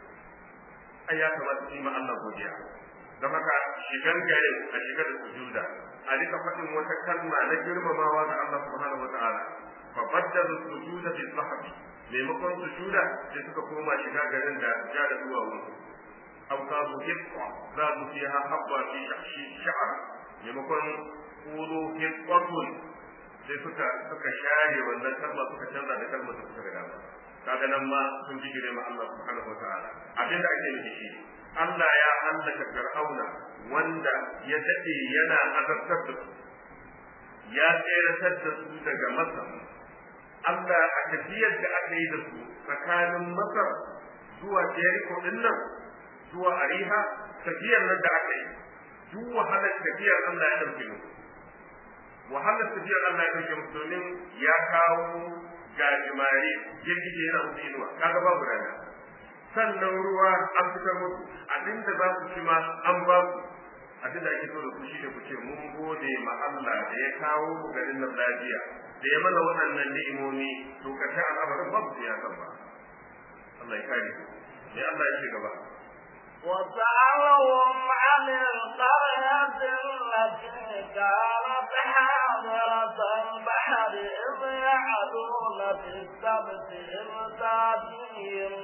ai ya kamata su yi ma Allah godiya don haka shigan garin a shiga da sujuda a rika faɗin wata kalma na girmamawa ga Allah subhanahu wa ta'ala fa baddalu sujuda bil sahbi maimakon sujuda sai suka koma shiga garin da ja da duwawu aw qalu hiqqa za su fiha habba fi sha'r maimakon qulu hiqqatun sai suka share wannan kalma suka canza da kalmar da suka ga dama kaga nan ma sun bijire ma Allah subhanahu wa ta'ala abinda ake nufi shi Allah ya hallaka Fir'auna wanda ya dade yana azabtar da su ya tseratar da su daga Masar Allah a tafiyar da aka yi da su tsakanin Masar zuwa Jericho din nan zuwa Ariha tafiyar nan da aka yi duk wahalar tafiyar Allah ya dauke musu wahalar tafiyar Allah ya dauke musu domin ya kawo ga jimare girgije yana musu inuwa kaga babu rana sannan ruwa an fitar musu abinda za su ci ma an ba su abinda ake so da ku shi ne ku ce mun gode ma Allah da ya kawo mu garin nan lafiya da ya mana waɗannan ni'imomi to karshe al'amarin babu su ya san ba Allah ya kare ne Allah ya ce gaba وسألهم عن القرية التي كانت حاضرة البحر إذ يعدون في السبت إذ تأتيهم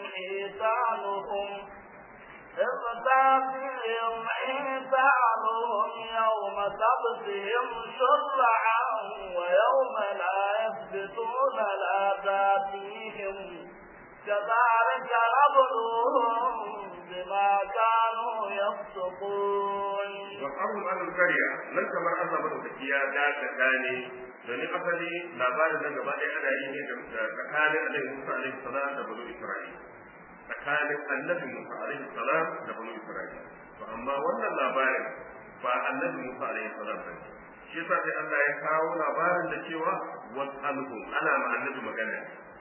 حيتانهم يوم سبتهم شرعا ويوم لا يسبتون لا تأتيهم كذلك نبلوهم بما كانوا يفسقون. وقالوا عن القرية لن كما أن مدوكيا ذاك ثاني domin asali labarin nan gaba ɗaya ana yi ne tsakanin annabi Musa alaihi salam da banu Isra'il tsakanin annabi Musa alaihi salam da banu Isra'il to amma wannan labarin ba annabi Musa alaihi salam ba shi yasa sai Allah ya kawo labarin da cewa wasalhum ana ma annabi magana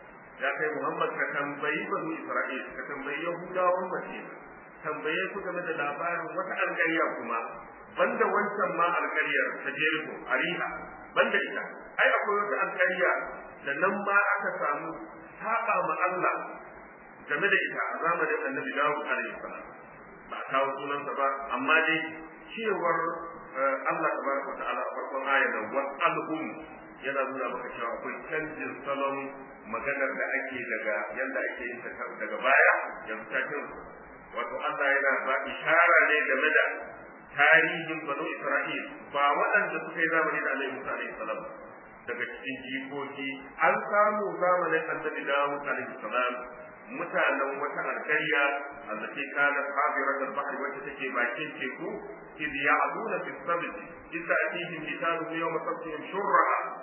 ya kai Muhammad ka tambayi banu Isra'il ka tambayi Yahudawan Madina tambaye su game da labarin wata alƙarya kuma banda wancan ma alƙaryar ta Jericho Ariha banda ita ai akwai wata alƙarya da nan ma aka samu saba ma Allah game da ita a zamanin Annabi Dawud alaihi salam ba a kawo sunansa ba amma dai cewar Allah tabaraka ta'ala a farkon ayar nan wasalhum yana nuna maka cewa akwai canjin salon maganar da ake daga yanda ake yin ta daga baya yanzu ta wato Allah yana ba ishara ne game da tarihin banu Isra'il ba waɗanda suka yi zamani da Annabi Musa alaihi salam daga cikin jikoki an samu zamanin Annabi Dawud alaihi salam mutanen wata alƙarya allati kanat hadirat al-bahr wacce take bakin teku idh ya'duna fi as-sabt idza atihim kitabu yawm sabtihim shurra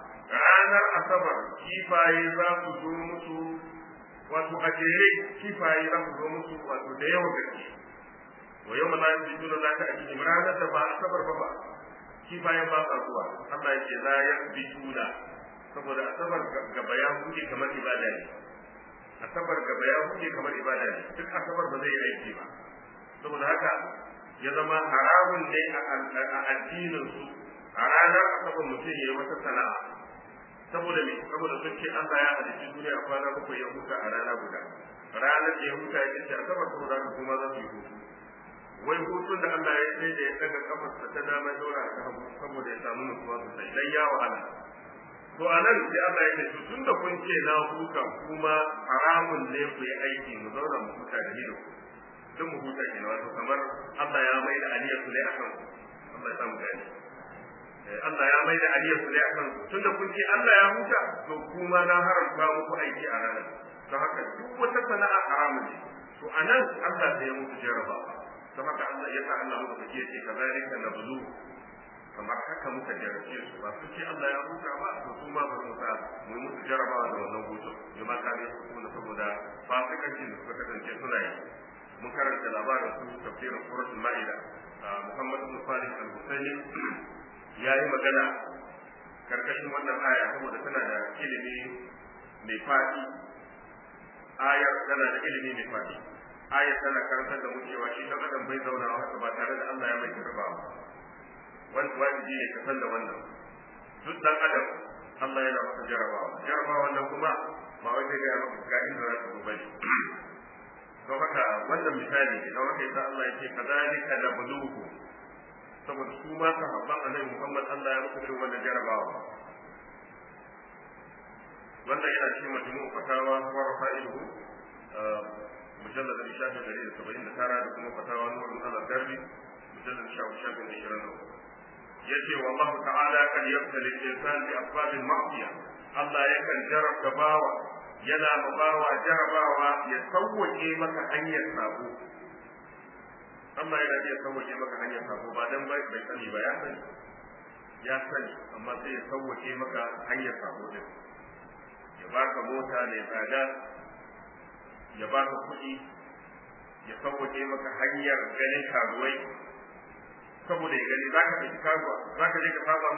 ranar asabar kifaye za su zo musu wato a jere kifaye za su zo musu wato da yawa gaske wa yau ma lafi juna za ta a cikin ranar da ba asabar ba kifaye ba sa zuwa Allah ya ce la ya bi juna saboda asabar gaba ya huce kamar ibada ne asabar gaba ya huce kamar ibada ne duk asabar ba zai yi aiki ba saboda haka ya zama haramun ne a addinin su a ranar asabar mutum ya yi wata sana'a saboda me saboda sun ce Allah ya halicci duniya a kwana bakwai ya huta a rana guda ranar da ya huta ya ce asabar saboda haka kuma za su yi hutu wai hutun da Allah ya sai da ya daga kafarsa ta dama dora ta hagu saboda ya samu nutsuwa sosai dan ya wahala to anan sai Allah ya ce tun da kun ce na huta kuma haramun ne ku yi aiki mu zauna mu huta da ni da ku duk mu huta kenan wato kamar Allah ya mai da aliyar su ne akan Allah ya samu gani Allah ya mai da aliyar su ne akan tunda kun ce Allah ya huta to kuma na haramta muku aiki a ranar don haka duk wata sana'a haramun ne to anan Allah sai ya muku jarabawa don haka Allah ya sa Allah muka fice ce kazalika nablu kamar haka muka jarabe su ba su ce Allah ya huta ba to su ma ba su sa mu musu jarabawa da wannan hutu kuma ka ne su kuma saboda fasikancin da suka kasance suna yi mun karanta labarin su tafsirin suratul maida Muhammad ibn Salih al-Husaini yayi magana karkashin wannan aya saboda tana da ilimi mai fadi ayar tana da ilimi mai fadi ayar tana karantar da mu cewa shi dan adam bai zauna haka ba tare da Allah ya mai jarabawa wani wajibi ne ka san da wannan duk dan adam Allah yana masa jarabawa wannan kuma ba wai zai ga maka ga inda za ka zo bane don haka wannan misali ne don haka yasa Allah ya ce kadalika nabluhu saboda su ma sahabban Annabi Muhammad Allah ya musu irin wannan jarabawa wannan yana cikin majmu'u fatawa wa rafa'iluhu mujallad al-shafi 179 da kuma fatawa nurul al-darbi mujallad al-shafi 20 yace wallahu ta'ala kan yabtali al-insan bi asbab al-ma'siyah Allah yakan jarraba bawa yana bawa jarabawa ya sauwake maka hanyar sabo Allah yana iya sauwake maka hanyar sabo ba dan bai sani ba ya sani amma sai ya sauwake maka hanyar sabo din ya baka mota ne tsada ya baka kuɗi ya sauwake maka hanyar ganin karuwai saboda ya gani zaka tafi karuwa zaka je ka saba masa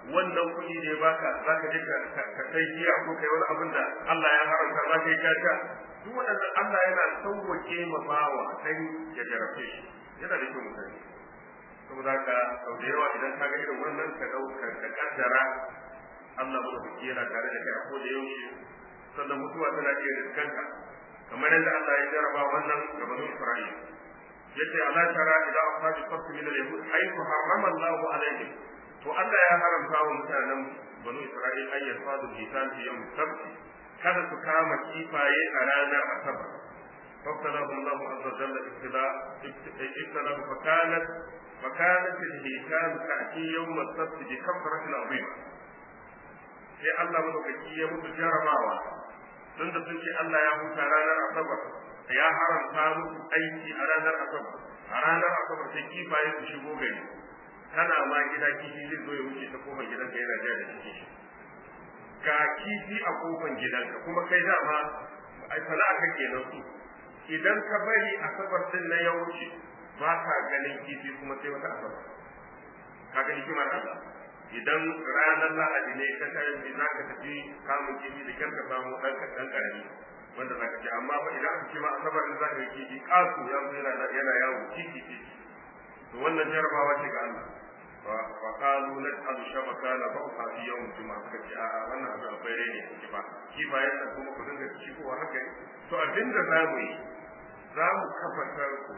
wannan kuɗi ne baka zaka je ka kai giya ko kai wani abin da Allah ya haramta zaka yi kaka duk wannan Allah yana sauwake ma bawa dan ya jarabe shi yana da kyau mutane saboda haka sau da yawa idan ka ga irin wannan ka dauka ka kaddara Allah madaukaki yana tare da kai a koda yaushe sannan mutuwa tana iya riskanta kamar yadda Allah ya jarraba wannan ga banu Isra'ila yace ala tara ila ashabi fath min al-yahud haythu harrama Allah alaihim to Allah ya haramta wa mutanen banu Isra'ila ay yasadu hisan fi yawm sabt kada su kama kifaye a ranar asabar فابتلاه الله عز وجل ابتلاه فكانت الهيكال تأتي يوم السبت بكثرة عظيمة sai Allah madaukaki ya mutu jarabawa tun da sun ce Allah ya huta ranar asabar ya haramta musu aiki a ranar asabar sai kifaye su shigo gari kana ma gida kifi zai zo ya wuce ta kofar gidanka yana ja da cikin shi ga kifi a kofar gidanka kuma kai dama ai sana'a kake nan su idan ka bari asabar din na ya wuce ba ka ganin kifi kuma sai wata asabar ka gani kimar Allah idan ranar lahadi ne ka tafi za ka tafi kamun kifi da kanka samu ɗan ƙarami wanda za ka ci amma fa idan aka ce ma asabar ne za ka yi kifi ƙasu ya zo yana yawo kifi to wannan jarabawa ce ga Allah fa qalu naj'alu shabakana ba'fa fi yawm juma'a suka ce a'a wannan abu akwai rene ki ba kifayen nan kuma ku dinga ci ko haka ne to abinda za mu yi za mu kafatar ku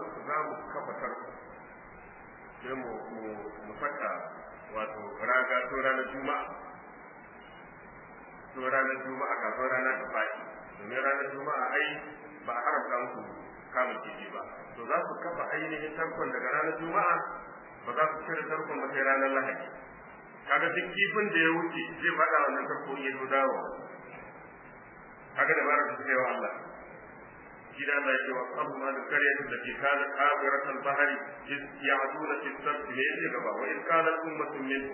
sai mu saka wato raga to ranar juma'a kafin rana ta faɗi domin ranar juma'a ai ba a haramta musu kama kifi ba to za su kafa ainihin tarkon daga ranar juma'a ba za su cire tarkon ba sai ranar lahadi kaga duk kifin da ya wuce zai faɗa wannan tarko ya zo dawo kaga da bara su wa Allah إذا لا يوصلهم هذا القرية التي كانت عابرة البحر يعدون في السبت بإذن وإذ قالت أمة منهم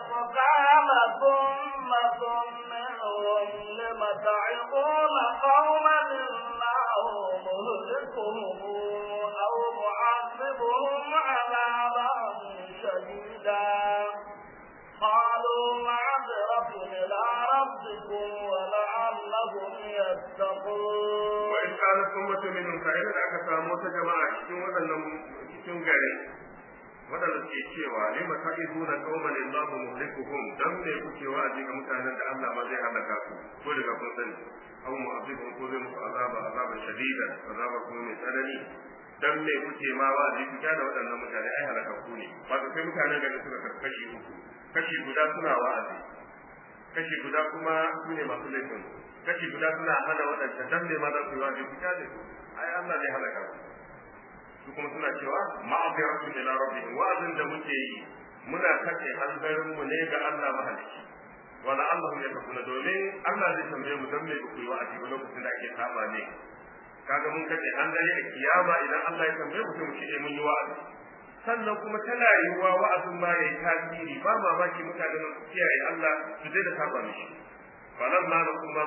لم تعظون قوما الله مهلكهم أو معذبهم عذابا شديدا قالوا معذرة إلى ربكم ولعلهم يتقون وإن كانت أمة منهم فإن ذاك ساموت جماعة cikin gari waɗanda suke cewa lima ta'izuna qauman Allahu muhlikuhum dan ne kuke wa'azi ga mutanen da Allah ma zai halaka su ko daga kun sani aw mu'azibuhum ko zai musu azaban shadida azaba kuma mai tsanani dan ne kuke ma wa'azi ku da waɗannan mutane ai halaka ku ne ba sai mutanen gari suka karkashi uku kashi guda suna wa'azi kashi guda kuma su ne masu laifin kashi guda suna hana waɗanda dan ne ma za su yi wa'azi ku da ai Allah zai halaka su kuma suna cewa ma'aziratu ila rabbihim wa'azin da muke yi muna kace hanzarin mu ne ga Allah mahalicci wala Allahu yakuna domin Allah zai tambaye mu dan me ku yi wa'azi ba lokacin da ake saba ne kaga mun kace hanzari a kiyama idan Allah ya tambaye mu sai mu ce mun yi wa'azi sannan kuma tana yiwuwa wa'azin ma yayi tasiri ba mamaki mutane su kiyaye Allah su daina saba mishi فلما نسوا ما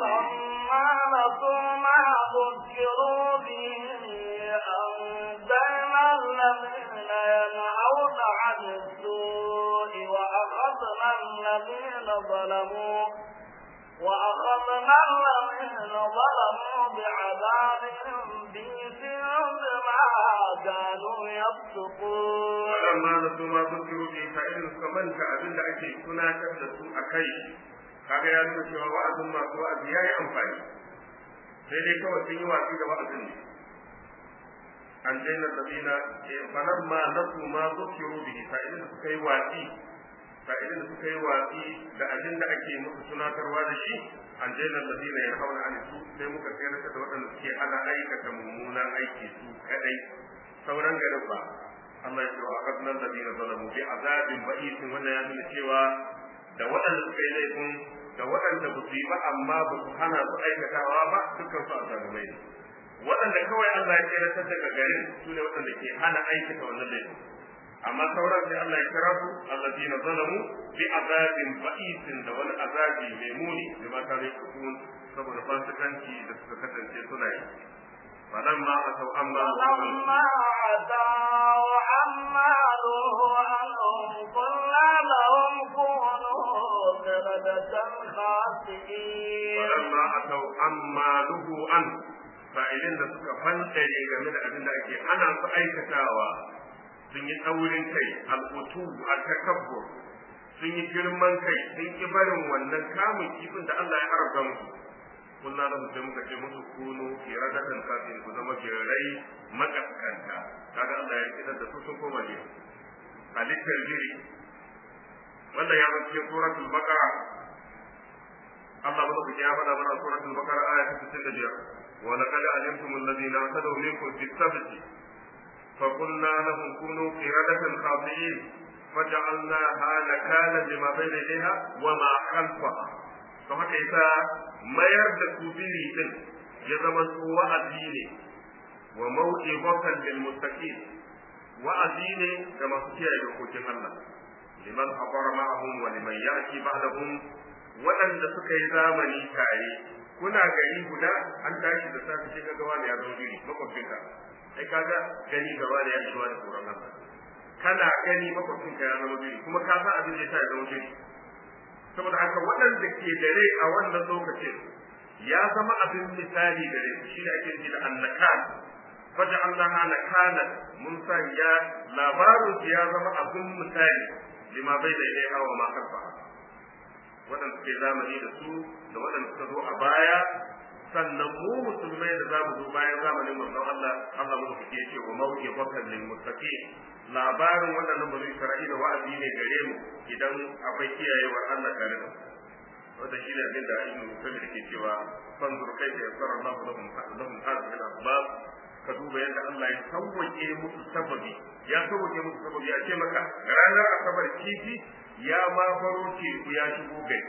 ذكروا به أنجينا الذين ينهون عن السوء وأخذنا الذين ظلموا بعذاب بئس بما كانوا يفسقون. فلما نسوا ما ذكروا به فإن كمن كأبن لأكي كنا تبدأ أكي kaga ya nuna cewa wa'azin masu wa'azi ya yi amfani sai dai kawai sun yi watsi da wa'azin ne an daina sabina fanan ma nasu ma zukiru bihi sa'ilin da suka yi watsi da abin da ake musu tunatarwa da shi an daina sabina ya hauna an su sai muka tsayar da waɗanda suke ana aikata mummunan aiki su kadai sauran garin ba Allah ya ce wa aqadna alladhina zalamu bi azabin ba'isin wannan ya nuna cewa da waɗanda suka yi laifin da waɗanda ba su yi ba amma ba su hana su aikatawa ba dukkan su azzalumai ne waɗanda kawai Allah ya kira daga garin su ne waɗanda ke hana aikata wannan laifin amma sauran sai Allah ya kira su allazina zalamu bi azabin ba'isin da wani azabi mai muni da ma kare su saboda fasikanci da suka kasance suna yi فلما عتوا عما نهوا عنهم قلنا لهم كونوا خاسئين ولما أتوا عما نهوا عنه fa'ilin da suka fantsare game da abin da ake ana su aikatawa sun yi tsaurin kai al'utu a takabbur sun yi girman kai sun ki barin wannan kamun kifin da Allah ya haramta musu kullum da sai muka ce musu kunu iradatan kafin ku zama jirai makaskanta kaga Allah ya kidar da su sun koma ne halittar jiri wanda ya bace suratul baqara Allah ba ku ya faɗa mana suratul baqara aya ta 65 ولقد علمتم الذين اعتدوا منكم في السبت فقلنا لهم كونوا قردة خاطئين فجعلناها نكالا لما بين يديها وما خلفها فهكا إذا ما يرد كبيري din ya zama su wa'azi ne wa mau'izatan lil muttaqin wa'azi ne ga masu kiyaye dokokin Allah liman abara ma'ahum wa liman ya'ti ba'dahum waɗanda suka yi zamani tare kuna gari guda an tashi da safe sai kaga wani ya zama jiri makwabcinka sai kaga gani gaba da ya shi wani tsoron Allah kana gani makwabcinka ya zama jiri kuma ka san abin da ya zama jiri saboda haka waɗanda ke da rai a wannan lokacin ya zama abin misali gare su shi ne ake ji da annakan faja Allah nakalan mun san ya labarin ya zama abin misali lima bai da ilaiha wa ma kalfa waɗanda suke zamani da su da waɗanda suka zo a baya sannan mu musulmai da za mu zo bayan zamanin manzon Allah Allah mu kike ce wa mawqi fakal lil muttaqin labarin waɗannan bani Isra'ila wa'azi ne gare mu idan akwai kiyayewar Allah tare da mu wanda shi ne abin da Ibn Musayyib ke cewa fanzur kayfa yassara Allah lahum hadhihi al-asbab ka duba yadda Allah ya sauwake musu sababi a ce maka ranar asabar kifi ya ma faro teku ya shigo gari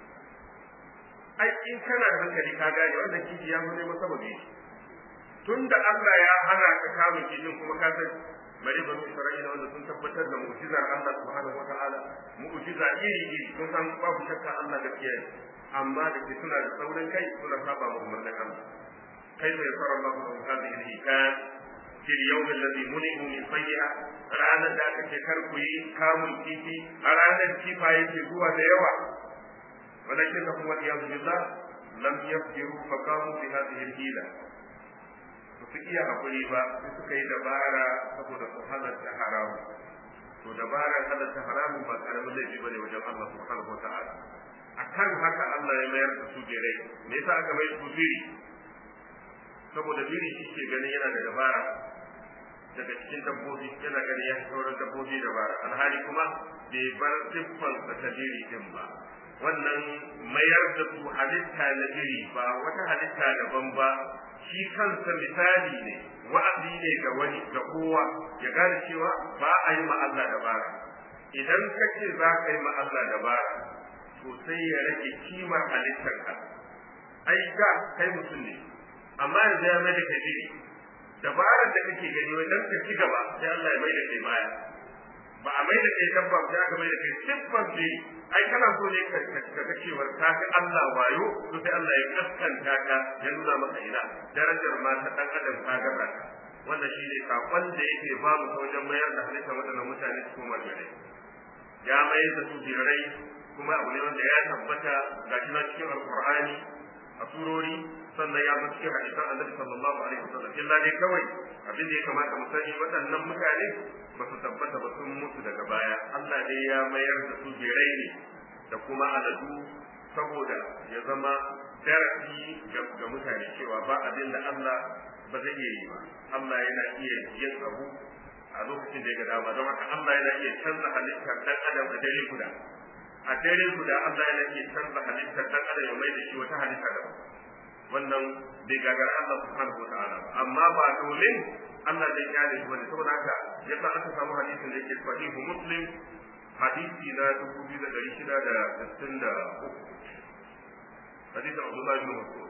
ai in kana da hankali ka gane wannan kifi ya zo masa sababi tunda Allah ya hana ka kama kifin kuma ka san bari banu Isra'ila wanda sun tabbatar da mu'jizar Allah subhanahu wata'ala mu'jiza iri sun san babu shakka Allah gaskiya ne amma da ke suna da saurin kai suna saba ma umarnin Allah kai bai fara Allah min hadhihi al-hikayat في اليوم الذي منعوا من صيدها ranar da aka ce kar ku yi kamun kifi a ranar kifaye ke zuwa da yawa walakin da kuma ya billah lam yafkiru fa qamu bi hadhihi al-hila su iya hakuri ba sai suka yi dabara saboda su halatta haram to dabara halatta haramun ba karamin laifi bane wajen Allah subhanahu wa ta'ala akan haka Allah ya mayar da su gare me yasa aka mai su biri saboda biri shi ke ganin yana da dabara daga cikin dabbobi yana ganin ya sauran dabbobi dabara alhali kuma bai bar siffan ta biri din ba wannan mayar da su halitta na biri ba wata halitta daban ba shi kansa misali ne wa'azi ne ga wani ga kowa ya gane cewa ba a yi ma Allah dabara idan ka ce za ka yi ma Allah dabara to sai ya rage kimar halittarka ai ga kai mutum ne amma yanzu ya mai da kai jiri dabarar da kake gani wajen ka ci gaba sai Allah ya mai da kai baya ba a mai da kai dabba sai aka mai da kai siffar jiri ai kana so ne ka ga cewar ka ga Allah wayo to sai Allah ya kaskanta ka ya nuna maka ina darajar ma ta dan adam ka ga ka wannan shine sakon da yake ba mu wajen mayar da halitta wadannan mutane su koma gare ya mayar da su birai kuma abu ne wanda ya tabbata ga shi cikin alqur'ani a surori sannan ya zo cikin hadisan Annabi sallallahu alaihi wasallam illa dai kawai abin da ya kamata mu sani waɗannan mutane ba su tabbata ba sun mutu daga baya Allah dai ya mayar da su birai ne da kuma aladu saboda ya zama darasi ga mutane cewa ba abin da Allah ba zai iya yi ba Allah yana iya yin abu a lokacin da ya ga dama don haka Allah yana iya canza halittar dan adam a dare guda Allah yana iya canza halittar dan adam ya mai da shi wata halitta daban wannan bai gagar Allah subhanahu wa ta'ala amma ba domin Allah zai kyale shi bane saboda haka yasa aka samu hadisin da yake sahihu Muslim hadisi na 2663 hadisin Abdullah ibn Mas'ud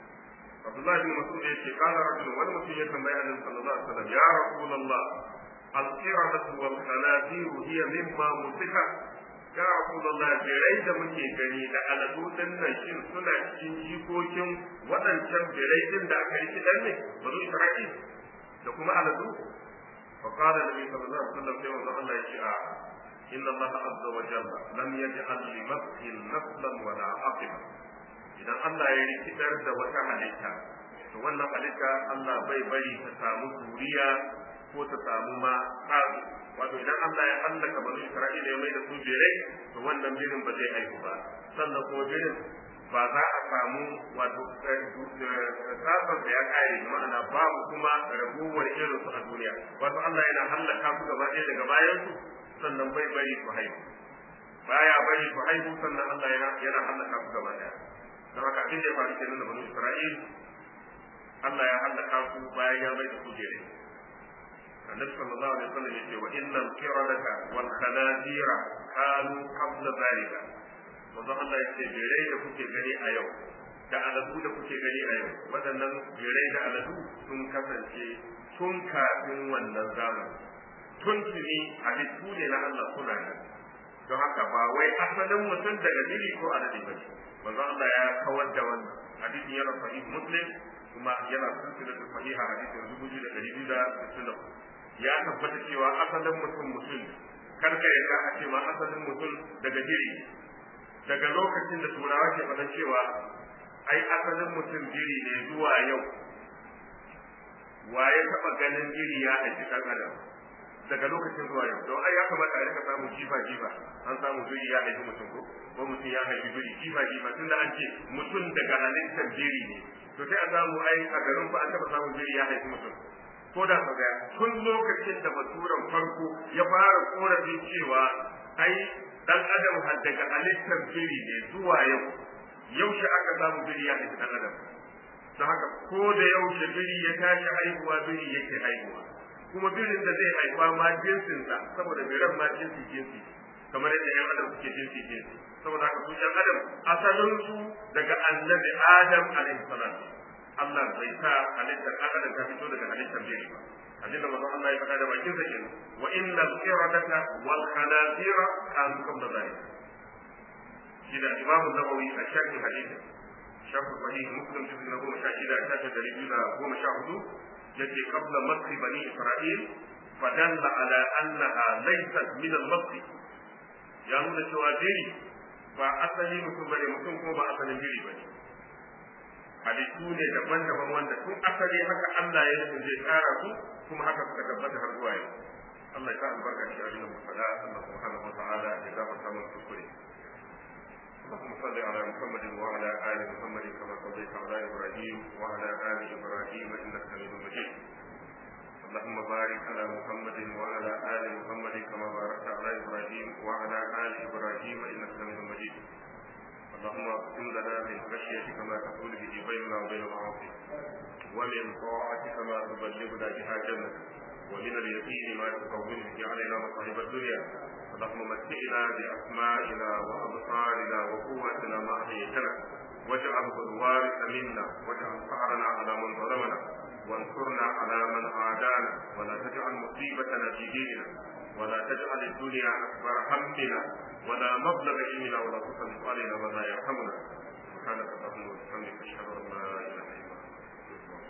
yace kana rajul wani mutum ya tambaya Annabi sallallahu alaihi wasallam ya rasulullah al-qiradatu wal khanazir hiya mimma musika ya rasulullah birai da muke gani da aladu din nan shin suna cikin jikokin waɗancan birai din da aka yi dan ne bari Isra'il da kuma aladu fa qala nabi sallallahu alaihi wasallam sai wannan Allah ya ce a inna Allah azza wa jalla lam yaj'al li nafsin naflan wala aqiba idan Allah ya rikidar da wata halitta to wannan halitta Allah bai bari ta samu zuriya ko ta samu ma tsari wato idan Allah ya hallaka bani Isra'ila ya mai da su birai to wannan birin ba zai haihu ba sannan kuma birin ba za a samu wato tsatsan da ya kare ma'ana babu kuma raguwar irin su a duniya wato Allah yana hallaka su gaba ɗaya daga bayan su sannan bai bari su haihu baya bari su haihu sannan Allah yana hallaka su gaba ɗaya don haka abin da ya faru kenan da bani Isra'ila Allah ya hallaka su bayan ya mai da su birai النبي صلى الله عليه وسلم يقول وإن القردة والخنازير كانوا قبل ذلك manzo Allah ya ce birai da kuke gani a yau da aladu da kuke gani a yau waɗannan birai da aladu sun kasance tun kafin wannan zamani tun tuni halittu ne na Allah suna nan don haka ba wai asalin mutum daga biri ko alade ba ne manzo Allah ya kawar da wannan hadisi yana sahih muslim kuma yana silsilar sahiha hadisin 2264 ya tabbata cewa asalin mutum karka yarda a ce ma asalin mutum daga biri daga lokacin da turawa ke faɗa cewa ai asalin mutum biri ne zuwa yau waye taɓa ganin biri ya haifi ɗan adam daga lokacin zuwa yau don ai ya kamata a rika samun jifa an samu biri ya haifi mutum ko mutum ya haifi biri jifa tunda an ce mutum daga halittar biri ne to sai a samu ai a garin ku an taɓa samun biri ya haifi mutum ko da ka ga tun lokacin da baturan farko ya fara korafin cewa ai dan adam har daga halittar biri ne zuwa yau yaushe aka samu biri ya haifi dan adam don haka ko da yaushe biri ya tashi haihuwa biri yake haihuwa kuma birin da zai haifa ma jinsinsa saboda biran ma jinsi kamar yadda yan adam suke jinsi saboda haka su yan adam asalin su daga annabi adam alaihi salam Allah bai sa halittar adam ta fito daga halittar biri ba abin da manzon Allah ya faɗa da bakin sa kenan wa innal qiradata wal khanazira kanu qabla dhalik shi da Imam Nawawi a sharhin hadisi sharh sahih Muslim cikin na 16 shafi 214 yace qabla masri bani Isra'il fadalla ala annaha laysat min al-masri ya nuna cewa biri ba asali mutum bane mutum kuma ba asalin biri bane halittu ne daban-daban wanda tun asali haka Allah ya yi zai tsara su kuma haka suka tabbata har zuwa yau Allah ya sa albarka shi a cikin musala Allah subhanahu wa ta'ala ya gafarta mana kuskure اللهم صل على محمد وعلى ال محمد كما صليت على ابراهيم وعلى ال ابراهيم انك حميد مجيد اللهم بارك على محمد وعلى ال محمد كما باركت على ابراهيم وعلى ال ابراهيم انك حميد مجيد اللهم اقسم لنا من خشيتك ما تحول به بيننا وبين المعاصي ومن طاعتك ما تبلغنا بها جنتك ومن اليقين ما تقوم به علينا مصائب الدنيا اللهم متعنا باسمائنا وابصارنا وقوتنا ما احييتنا واجعله الوارث منا واجعل ثارنا على من ظلمنا وانصرنا على من عادانا ولا تجعل مصيبتنا في ديننا ولا تجعل الدنيا اكبر همنا ولا مبلغ علمنا ولا تسلط علينا من لا يرحمنا